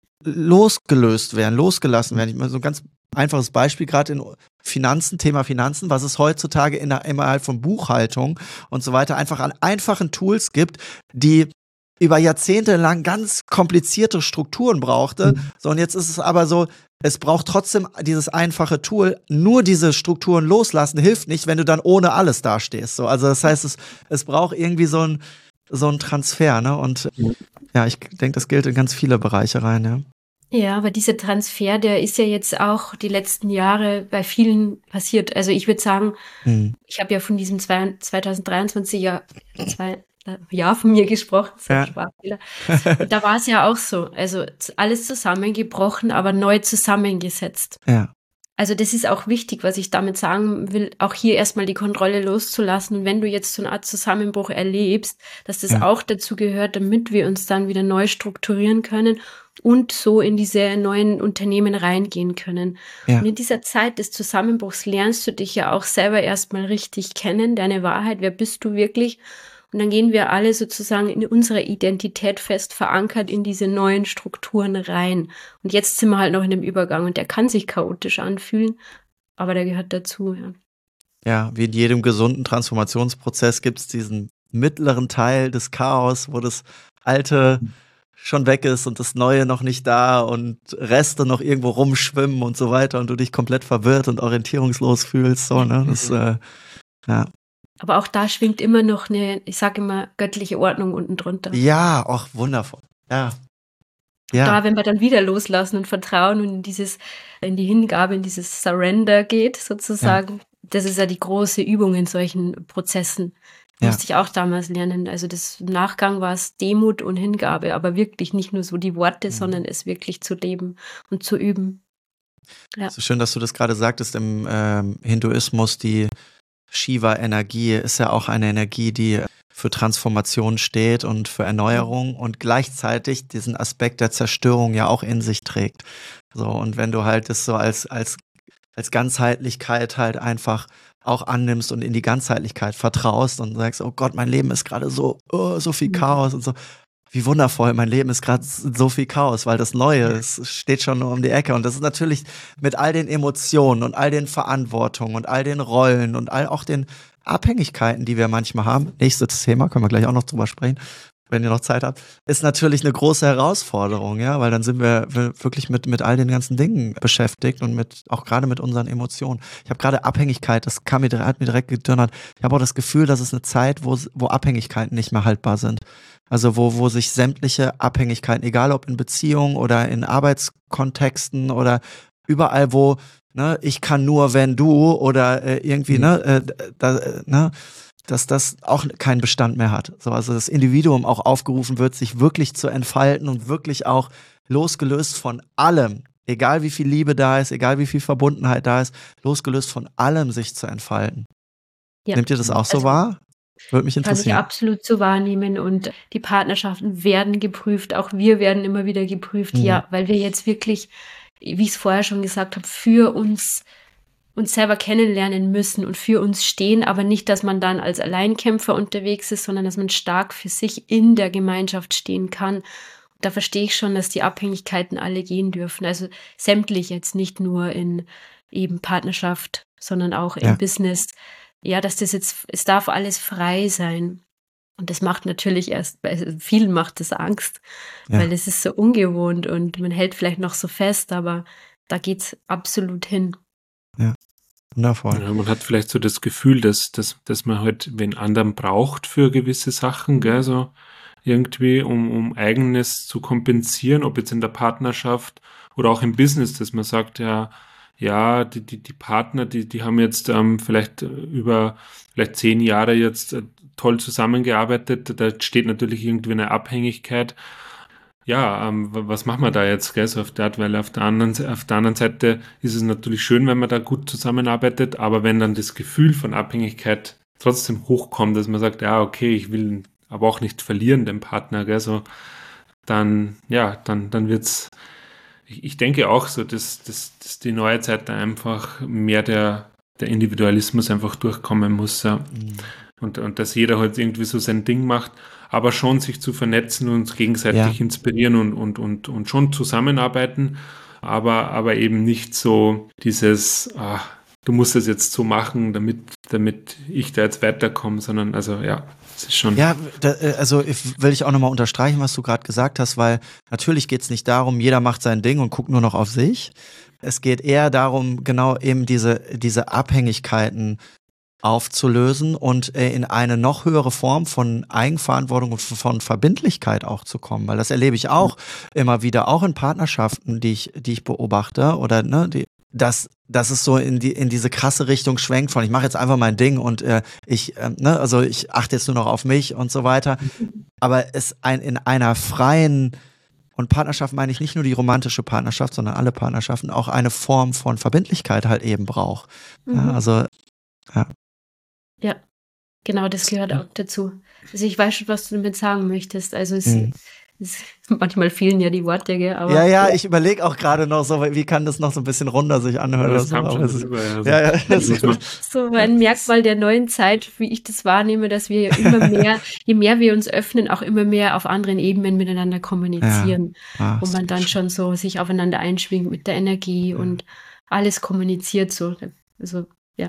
losgelöst werden, losgelassen werden. Ich meine, so ein ganz einfaches Beispiel, gerade in Finanzen, Thema Finanzen, was es heutzutage in der, innerhalb von Buchhaltung und so weiter einfach an einfachen Tools gibt, die über Jahrzehnte lang ganz komplizierte Strukturen brauchte. Mhm. So, und jetzt ist es aber so, es braucht trotzdem dieses einfache Tool. Nur diese Strukturen loslassen hilft nicht, wenn du dann ohne alles dastehst. So, also das heißt, es, es braucht irgendwie so ein, so ein Transfer, ne? Und mhm. ja, ich denke, das gilt in ganz viele Bereiche rein, ja. Ja, aber dieser Transfer, der ist ja jetzt auch die letzten Jahre bei vielen passiert. Also ich würde sagen, mhm. ich habe ja von diesem zwanzig dreiundzwanzig Jahr, zwei, Jahr von mir gesprochen, ja. Und da war es ja auch so. Also alles zusammengebrochen, aber neu zusammengesetzt. Ja. Also das ist auch wichtig, was ich damit sagen will, auch hier erstmal die Kontrolle loszulassen. Und wenn du jetzt so eine Art Zusammenbruch erlebst, dass das ja. auch dazu gehört, damit wir uns dann wieder neu strukturieren können und so in diese neuen Unternehmen reingehen können. Ja. Und in dieser Zeit des Zusammenbruchs lernst du dich ja auch selber erstmal richtig kennen, deine Wahrheit, wer bist du wirklich? Und dann gehen wir alle sozusagen in unserer Identität fest verankert in diese neuen Strukturen rein. Und jetzt sind wir halt noch in dem Übergang und der kann sich chaotisch anfühlen, aber der gehört dazu, ja. Ja, wie in jedem gesunden Transformationsprozess gibt es diesen mittleren Teil des Chaos, wo das Alte schon weg ist und das Neue noch nicht da und Reste noch irgendwo rumschwimmen und so weiter und du dich komplett verwirrt und orientierungslos fühlst. So, ne? Das, äh, ja. Aber auch da schwingt immer noch eine, ich sage immer, göttliche Ordnung unten drunter. Ja, auch wundervoll. Ja. Ja. Da, wenn wir dann wieder loslassen und vertrauen und in dieses, in die Hingabe, in dieses Surrender geht, sozusagen, ja. Das ist ja die große Übung in solchen Prozessen. Ja. Musste ich auch damals lernen. Also das im Nachgang war es Demut und Hingabe, aber wirklich nicht nur so die Worte, mhm. sondern es wirklich zu leben und zu üben. Ja. So schön, dass du das gerade sagtest, im ähm, Hinduismus, die Shiva-Energie ist ja auch eine Energie, die für Transformation steht und für Erneuerung und gleichzeitig diesen Aspekt der Zerstörung ja auch in sich trägt. So, und wenn du halt das so als, als, als Ganzheitlichkeit halt einfach auch annimmst und in die Ganzheitlichkeit vertraust und sagst, oh Gott, mein Leben ist gerade so, oh, so viel Chaos und so. Wie wundervoll, mein Leben ist gerade so viel Chaos, weil das Neue es steht schon nur um die Ecke. Und das ist natürlich mit all den Emotionen und all den Verantwortungen und all den Rollen und all auch den Abhängigkeiten, die wir manchmal haben. Nächstes Thema, können wir gleich auch noch drüber sprechen, wenn ihr noch Zeit habt, ist natürlich eine große Herausforderung, ja, weil dann sind wir wirklich mit, mit all den ganzen Dingen beschäftigt und mit, auch gerade mit unseren Emotionen. Ich habe gerade Abhängigkeit, das kam mir, hat mir direkt gedonnert. Ich habe auch das Gefühl, dass es eine Zeit, wo, wo Abhängigkeiten nicht mehr haltbar sind. Also wo, wo sich sämtliche Abhängigkeiten, egal ob in Beziehungen oder in Arbeitskontexten oder überall, wo, ne, ich kann nur, wenn du oder äh, irgendwie, mhm. ne, äh, da, äh, ne, dass das auch keinen Bestand mehr hat. So, also das Individuum auch aufgerufen wird, sich wirklich zu entfalten und wirklich auch losgelöst von allem, egal wie viel Liebe da ist, egal wie viel Verbundenheit da ist, losgelöst von allem sich zu entfalten. Ja. Nehmt ihr das auch so also, wahr? Würde mich interessieren. Kann ich absolut so wahrnehmen und die Partnerschaften werden geprüft, auch wir werden immer wieder geprüft, mhm. ja, weil wir jetzt wirklich, wie ich es vorher schon gesagt habe, für uns uns selber kennenlernen müssen und für uns stehen, aber nicht, dass man dann als Alleinkämpfer unterwegs ist, sondern dass man stark für sich in der Gemeinschaft stehen kann. da verstehe ich schon, dass die Abhängigkeiten alle gehen dürfen. Also sämtlich jetzt, nicht nur in eben Partnerschaft, sondern auch im Ja. Business. Ja, dass das jetzt, es darf alles frei sein. Und das macht natürlich erst, bei vielen macht das Angst, Ja. weil es ist so ungewohnt und man hält vielleicht noch so fest, aber da geht's absolut hin. Wundervoll. Ja, man hat vielleicht so das Gefühl, dass, dass, dass man halt wen anderen braucht für gewisse Sachen, gell, so irgendwie, um, um Eigenes zu kompensieren, ob jetzt in der Partnerschaft oder auch im Business, dass man sagt, ja, ja, die, die, die Partner, die, die haben jetzt ähm, vielleicht äh, über vielleicht zehn Jahre jetzt äh, toll zusammengearbeitet, da steht natürlich irgendwie eine Abhängigkeit. Ja, ähm, wa- was machen wir da jetzt, gell, so auf der Art, weil auf der anderen, auf der anderen Seite ist es natürlich schön, wenn man da gut zusammenarbeitet, aber wenn dann das Gefühl von Abhängigkeit trotzdem hochkommt, dass man sagt, ja, okay, ich will ihn aber auch nicht verlieren, den Partner, gell, so, dann, ja, dann, dann wird's, ich, ich denke auch so, dass, dass, dass die neue Zeit da einfach mehr der, der Individualismus einfach durchkommen muss, ja. Mhm. Und, und dass jeder halt irgendwie so sein Ding macht, aber schon sich zu vernetzen und gegenseitig Ja. inspirieren und, und, und, und schon zusammenarbeiten, aber, aber eben nicht so dieses, ah, du musst es jetzt so machen, damit, damit ich da jetzt weiterkomme, sondern also ja, es ist schon. Ja, da, äh, also ich, will ich auch nochmal unterstreichen, was du gerade gesagt hast, weil natürlich geht es nicht darum, jeder macht sein Ding und guckt nur noch auf sich. Es geht eher darum, genau eben diese, diese Abhängigkeiten aufzulösen und äh, in eine noch höhere Form von Eigenverantwortung und von Verbindlichkeit auch zu kommen, weil das erlebe ich auch immer wieder, auch in Partnerschaften, die ich, die ich beobachte oder ne, die, dass, dass es so in die in diese krasse Richtung schwenkt von ich mache jetzt einfach mein Ding und äh, ich äh, ne, also ich achte jetzt nur noch auf mich und so weiter, aber es ein in einer freien und Partnerschaft meine ich nicht nur die romantische Partnerschaft, sondern alle Partnerschaften auch eine Form von Verbindlichkeit halt eben braucht. Ja, Mhm. also ja. Ja, genau, das gehört auch dazu. Also ich weiß schon, was du damit sagen möchtest. Also es, Mhm. es manchmal fehlen ja die Worte, gell, aber Ja, ja, ich überlege auch gerade noch so, wie kann das noch so ein bisschen runder sich anhören oder Das so. kam Aber schon es ist, drüber, ja. Also, ja, ja, das das muss man, so ein Merkmal der neuen Zeit, wie ich das wahrnehme, dass wir ja immer mehr, je mehr wir uns öffnen, auch immer mehr auf anderen Ebenen miteinander kommunizieren, ah, wo man dann ist- schon so sich aufeinander einschwingt mit der Energie und alles kommuniziert so. Also ja.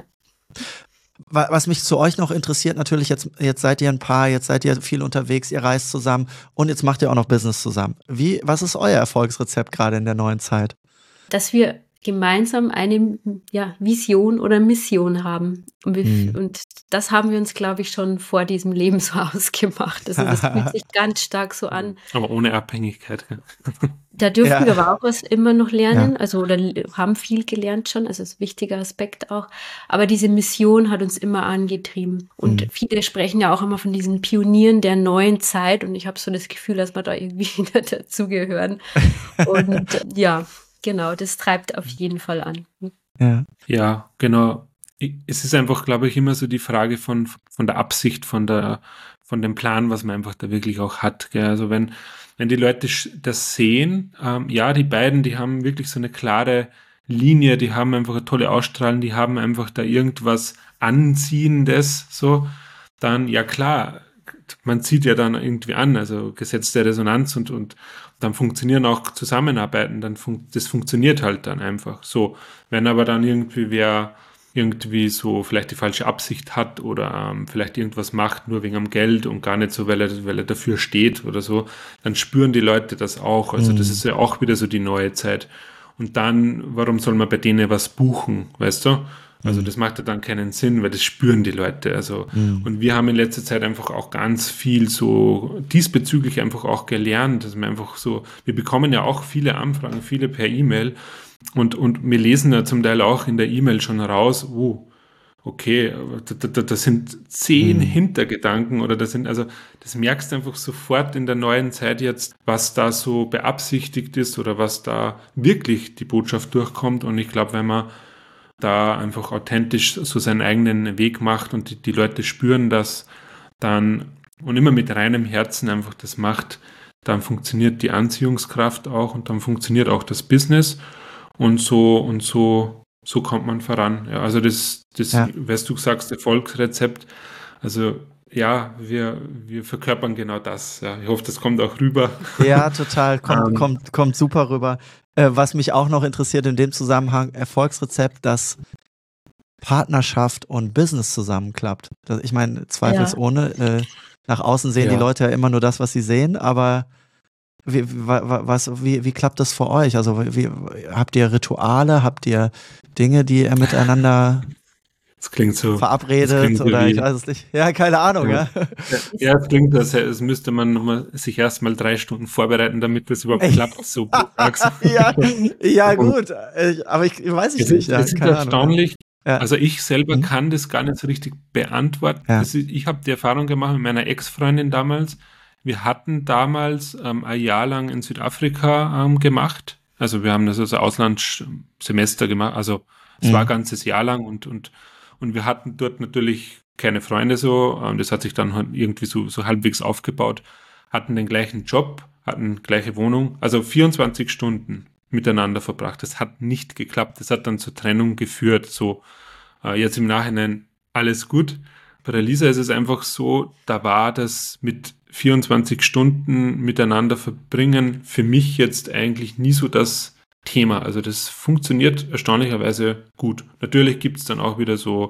Wa- Was mich zu euch noch interessiert, natürlich, jetzt, jetzt seid ihr ein Paar, jetzt seid ihr viel unterwegs, ihr reist zusammen und jetzt macht ihr auch noch Business zusammen. Wie, was ist euer Erfolgsrezept gerade in der neuen Zeit? Dass wir gemeinsam eine ja, Vision oder Mission haben. Und, wir, Hm. und das haben wir uns, glaube ich, schon vor diesem Leben so ausgemacht. Also das fühlt sich ganz stark so an. aber ohne Abhängigkeit. Gell? Da dürfen Ja. wir aber auch was immer noch lernen, also oder l- haben viel gelernt schon, also das ist ein wichtiger Aspekt auch. Aber diese Mission hat uns immer angetrieben. Und Mhm. viele sprechen ja auch immer von diesen Pionieren der neuen Zeit und ich habe so das Gefühl, dass wir da irgendwie dazugehören. Und äh, ja, genau, das treibt auf jeden Fall an. Ja. Ja, genau. Ich- Es ist einfach, glaube ich, immer so die Frage von, von der Absicht, von der, von dem Plan, was man einfach da wirklich auch hat. Gell? Also wenn, wenn die Leute sch- das sehen, ähm, ja, die beiden, die haben wirklich so eine klare Linie, die haben einfach eine tolle Ausstrahlung, die haben einfach da irgendwas Anziehendes, so, dann, ja klar, man zieht ja dann irgendwie an, also Gesetz der Resonanz und, und dann funktionieren auch Zusammenarbeiten, dann fun das funktioniert halt dann einfach so. Wenn aber dann irgendwie wer irgendwie so vielleicht die falsche Absicht hat oder ähm, vielleicht irgendwas macht nur wegen am Geld und gar nicht so, weil er, weil er dafür steht oder so, dann spüren die Leute das auch. Also das Mhm. ist ja auch wieder so die neue Zeit. Und dann, warum soll man bei denen was buchen, weißt du? Also Mhm. das macht ja dann keinen Sinn, weil das spüren die Leute. Also Mhm. und wir haben in letzter Zeit einfach auch ganz viel so diesbezüglich einfach auch gelernt, dass wir einfach so, wir bekommen ja auch viele Anfragen, viele per E-Mail und, und wir lesen ja zum Teil auch in der E-Mail schon raus, oh, okay, aber da, da, das sind zehn Mhm. Hintergedanken oder das sind, also das merkst du einfach sofort in der neuen Zeit jetzt, was da so beabsichtigt ist oder was da wirklich die Botschaft durchkommt. Und ich glaube, wenn man da einfach authentisch so seinen eigenen Weg macht und die, die Leute spüren das dann und immer mit reinem Herzen einfach das macht, dann funktioniert die Anziehungskraft auch und dann funktioniert auch das Business und so und so so kommt man voran. Ja, also das, das, Ja. was du sagst, Erfolgsrezept, also ja, wir, wir verkörpern genau das. Ja. Ich hoffe, das kommt auch rüber. Ja, total, kommt, Ähm. kommt, kommt super rüber. Äh, was mich auch noch interessiert in dem Zusammenhang, Erfolgsrezept, dass Partnerschaft und Business zusammenklappt. Das, ich meine, zweifelsohne, äh, nach außen sehen die Ja. Leute ja immer nur das, was sie sehen, aber wie, wa- wa- was, wie, wie klappt das für euch? Also wie, habt ihr Rituale, habt ihr Dinge, die ihr miteinander Das klingt so. Das verabredet klingt so oder wie, ich weiß es nicht. Ja, keine Ahnung, ja. ja. Ja, es klingt, als als müsste man nochmal sich erstmal drei Stunden vorbereiten, damit das überhaupt klappt. So ja, ja, gut. Ich, aber ich, ich weiß ich es nicht. ist, Ja, es ist keine Ahnung. erstaunlich. Ja. Also ich selber Mhm. kann das gar nicht so richtig beantworten. Ja. Es ist, ich habe die Erfahrung gemacht mit meiner Ex-Freundin damals. Wir hatten damals ähm, ein Jahr lang in Südafrika ähm, gemacht. Also wir haben das als Auslandssemester gemacht. Also es Mhm. war ein ganzes Jahr lang und, und, und wir hatten dort natürlich keine Freunde so. Ähm, das hat sich dann halt irgendwie so, so halbwegs aufgebaut. Hatten den gleichen Job, hatten gleiche Wohnung. Also vierundzwanzig Stunden miteinander verbracht. Das hat nicht geklappt. Das hat dann zur Trennung geführt. So, äh, jetzt im Nachhinein alles gut. Bei der Lisa ist es einfach so, da war das mit vierundzwanzig Stunden miteinander verbringen für mich jetzt eigentlich nie so das Thema. Also das funktioniert erstaunlicherweise gut. Natürlich gibt es dann auch wieder so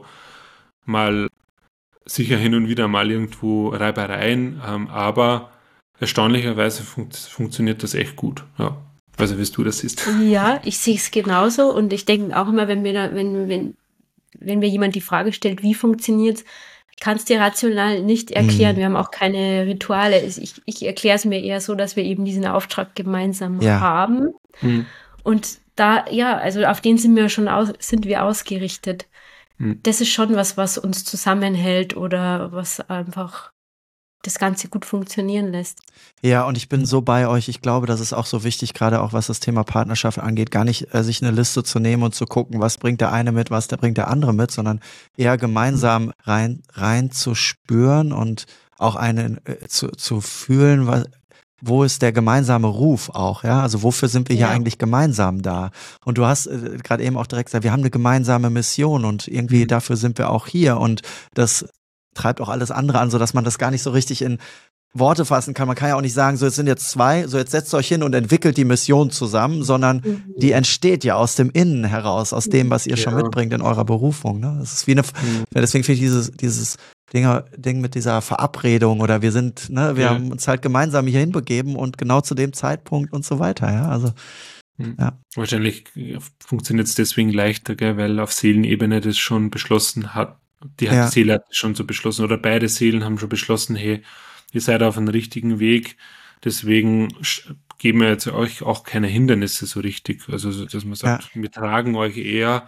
mal sicher hin und wieder mal irgendwo Reibereien, ähm, aber erstaunlicherweise fun- funktioniert das echt gut. Ja. Also, wie du das siehst. Ja, ich sehe es genauso und ich denke auch immer, wenn mir da, wenn, wenn, wenn mir jemand die Frage stellt, wie funktioniert es, ich kann es dir rational nicht erklären. Mhm. Wir haben auch keine Rituale. Ich, ich erkläre es mir eher so, dass wir eben diesen Auftrag gemeinsam Ja. haben. Hm. Und da, ja, also auf den sind wir schon aus, sind wir ausgerichtet. Hm. Das ist schon was, was uns zusammenhält oder was einfach das Ganze gut funktionieren lässt. Ja, und ich bin so bei euch. Ich glaube, das ist auch so wichtig, gerade auch was das Thema Partnerschaft angeht, gar nicht äh, sich eine Liste zu nehmen und zu gucken, was bringt der eine mit, was der bringt der andere mit, sondern eher gemeinsam rein, rein zu spüren und auch einen äh, zu, zu fühlen, was, wo ist der gemeinsame Ruf auch, ja? Also wofür sind wir hier Ja. eigentlich gemeinsam da? Und du hast äh, gerade eben auch direkt gesagt, wir haben eine gemeinsame Mission und irgendwie Mhm. dafür sind wir auch hier und das treibt auch alles andere an, sodass man das gar nicht so richtig in Worte fassen kann. Man kann ja auch nicht sagen, so jetzt sind jetzt zwei, so jetzt setzt euch hin und entwickelt die Mission zusammen, sondern Mhm. die entsteht ja aus dem Innen heraus, aus dem, was ihr schon Ja. mitbringt in eurer Berufung. Ne? Das ist wie eine, Mhm. ja, deswegen finde ich dieses, dieses Ding, Ding mit dieser Verabredung oder wir sind, ne, wir Ja. haben uns halt gemeinsam hier hinbegeben und genau zu dem Zeitpunkt und so weiter. Ja, also Mhm. Ja. Wahrscheinlich funktioniert es deswegen leichter, gell, weil auf Seelenebene das schon beschlossen hat. Die, hat, Ja. die Seele hat das schon so beschlossen oder beide Seelen haben schon beschlossen, hey, ihr seid auf einem richtigen Weg, deswegen sch- geben wir jetzt euch auch keine Hindernisse so richtig. Also, so, dass man sagt, wir tragen euch eher,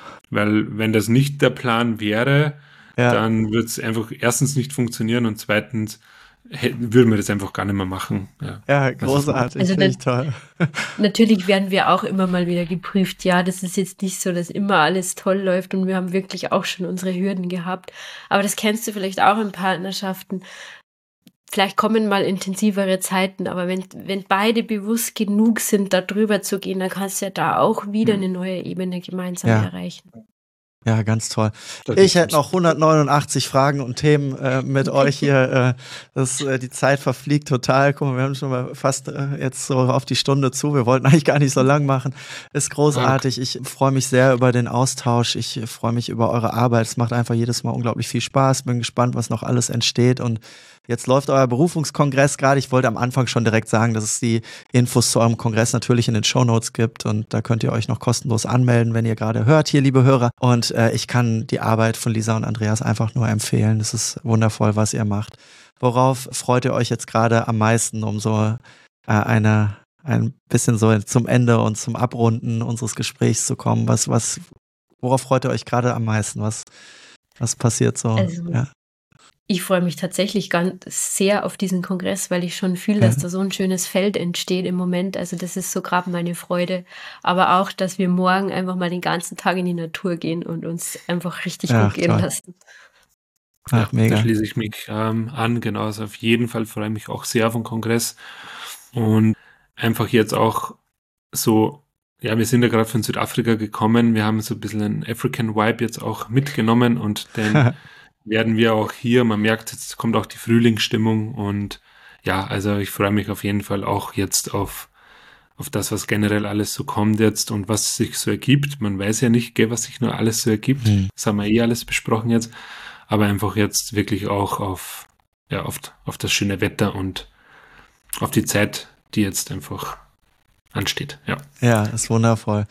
weil wenn das nicht der Plan wäre, ja. dann wird es einfach erstens nicht funktionieren und zweitens hätten, würden wir das einfach gar nicht mehr machen. Ja, Ja, großartig, Also finde ich toll. Natürlich werden wir auch immer mal wieder geprüft. Ja, das ist jetzt nicht so, dass immer alles toll läuft und wir haben wirklich auch schon unsere Hürden gehabt. Aber das kennst du vielleicht auch in Partnerschaften. Vielleicht kommen mal intensivere Zeiten, aber wenn, wenn beide bewusst genug sind, da drüber zu gehen, dann kannst du ja da auch wieder eine neue Ebene gemeinsam Ja. erreichen. Ja, ganz toll. Das Ich ist hätte noch hundertneunundachtzig Fragen und Themen äh, mit euch hier. Äh, das, äh, die Zeit verfliegt total. Guck mal, wir haben schon mal fast äh, jetzt so auf die Stunde zu. Wir wollten eigentlich gar nicht so lang machen. Ist großartig. Ich freue mich sehr über den Austausch. Ich freue mich über eure Arbeit. Es macht einfach jedes Mal unglaublich viel Spaß. Bin gespannt, was noch alles entsteht. Und jetzt läuft euer Berufungskongress gerade. Ich wollte am Anfang schon direkt sagen, dass es die Infos zu eurem Kongress natürlich in den Shownotes gibt. Und da könnt ihr euch noch kostenlos anmelden, wenn ihr gerade hört hier, liebe Hörer. Und äh, ich kann die Arbeit von Lisa und Andreas einfach nur empfehlen. Das ist wundervoll, was ihr macht. Worauf freut ihr euch jetzt gerade am meisten, um so äh, eine, ein bisschen so zum Ende und zum Abrunden unseres Gesprächs zu kommen? Was, was, worauf freut ihr euch gerade am meisten? Was, was passiert so? Also, ja. Ich freue mich tatsächlich ganz sehr auf diesen Kongress, weil ich schon fühle, dass Ja. da so ein schönes Feld entsteht im Moment. Also das ist so gerade meine Freude. Aber auch, dass wir morgen einfach mal den ganzen Tag in die Natur gehen und uns einfach richtig Ach, gut gehen toll. lassen. Ja, Ach, mega. da schließe ich mich ähm, an, genau. Also auf jeden Fall freue ich mich auch sehr auf den Kongress. Und einfach jetzt auch so, ja, wir sind ja gerade von Südafrika gekommen. Wir haben so ein bisschen einen African Vibe jetzt auch mitgenommen und den werden wir auch hier, man merkt, jetzt kommt auch die Frühlingsstimmung und ja, also ich freue mich auf jeden Fall auch jetzt auf, auf das, was generell alles so kommt jetzt und was sich so ergibt. Man weiß ja nicht, gell, was sich nur alles so ergibt. Mhm. Das haben wir eh alles besprochen jetzt. Aber einfach jetzt wirklich auch auf, ja, auf, auf das schöne Wetter und auf die Zeit, die jetzt einfach ansteht. Ja, ja, ist wundervoll.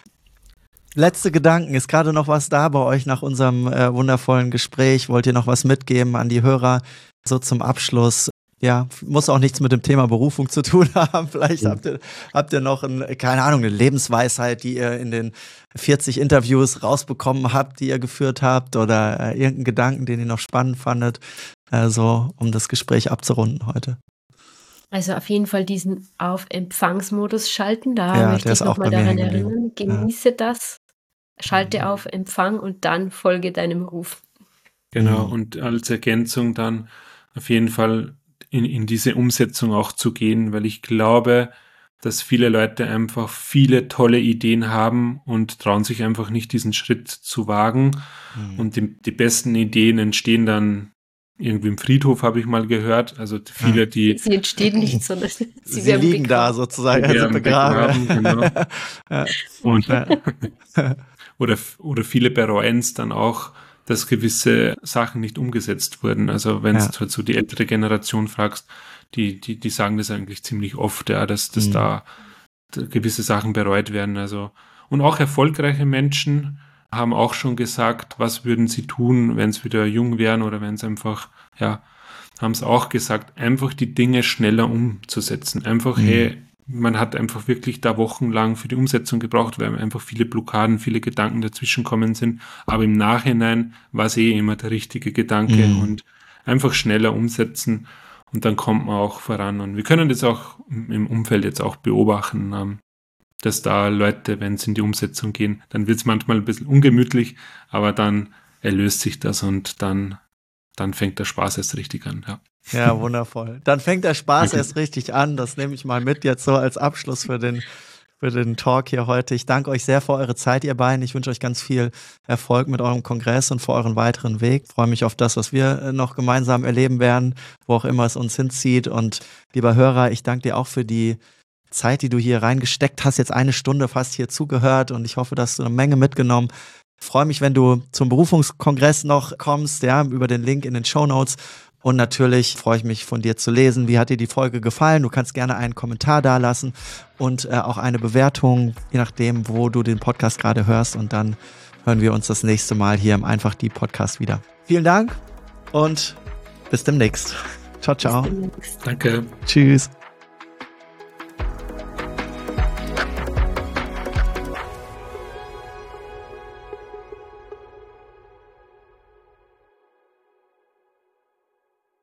Letzte Gedanken, ist gerade noch was da bei euch nach unserem äh, wundervollen Gespräch? Wollt ihr noch was mitgeben an die Hörer, so zum Abschluss? Ja, muss auch nichts mit dem Thema Berufung zu tun haben. Vielleicht mhm. habt ihr, habt ihr noch, ein, keine Ahnung, eine Lebensweisheit, die ihr in den vierzig Interviews rausbekommen habt, die ihr geführt habt oder äh, irgendeinen Gedanken, den ihr noch spannend fandet, äh, so um das Gespräch abzurunden heute. Also auf jeden Fall diesen Auf Empfangsmodus schalten, da ja, möchte ich nochmal daran erinnern. Genieße ja. das, schalte auf Empfang und dann folge deinem Ruf. Genau, und als Ergänzung dann auf jeden Fall in, in diese Umsetzung auch zu gehen, weil ich glaube, dass viele Leute einfach viele tolle Ideen haben und trauen sich einfach nicht, diesen Schritt zu wagen. Mhm. Und die, die besten Ideen entstehen dann irgendwie im Friedhof, habe ich mal gehört. Also viele, die... Sie entstehen nicht, sondern sie, sie werden liegen begraben. Da sozusagen, also begraben. begraben genau. ja. Und, oder, oder viele bereuen es dann auch, dass gewisse Sachen nicht umgesetzt wurden. Also wenn ja. du halt so die ältere Generation fragst, die, die, die sagen das eigentlich ziemlich oft, ja, dass, dass mhm. da gewisse Sachen bereut werden. Also, und auch erfolgreiche Menschen haben auch schon gesagt, was würden sie tun, wenn sie wieder jung wären oder wenn es einfach, ja, haben es auch gesagt, einfach die Dinge schneller umzusetzen. Einfach, mhm. hey, man hat einfach wirklich da wochenlang für die Umsetzung gebraucht, weil einfach viele Blockaden, viele Gedanken dazwischen kommen sind. Aber im Nachhinein war es eh immer der richtige Gedanke mhm. und einfach schneller umsetzen und dann kommt man auch voran. Und wir können das auch im Umfeld jetzt auch beobachten, dass da Leute, wenn es in die Umsetzung gehen, dann wird es manchmal ein bisschen ungemütlich, aber dann erlöst sich das und dann, dann fängt der Spaß erst richtig an, ja. Ja, wundervoll. Dann fängt der Spaß okay. erst richtig an. Das nehme ich mal mit jetzt so als Abschluss für den, für den Talk hier heute. Ich danke euch sehr für eure Zeit, ihr beiden. Ich wünsche euch ganz viel Erfolg mit eurem Kongress und für euren weiteren Weg. Ich freue mich auf das, was wir noch gemeinsam erleben werden, wo auch immer es uns hinzieht. Und lieber Hörer, ich danke dir auch für die Zeit, die du hier reingesteckt hast. Jetzt eine Stunde fast hier zugehört und ich hoffe, dass du eine Menge mitgenommen. Ich freue mich, wenn du zum Berufungskongress noch kommst, ja, über den Link in den Shownotes. Und natürlich freue ich mich, von dir zu lesen. Wie hat dir die Folge gefallen? Du kannst gerne einen Kommentar dalassen und äh, auch eine Bewertung, je nachdem, wo du den Podcast gerade hörst. Und dann hören wir uns das nächste Mal hier im Einfach die Podcast wieder. Vielen Dank und bis demnächst. Ciao, ciao. Danke. Tschüss.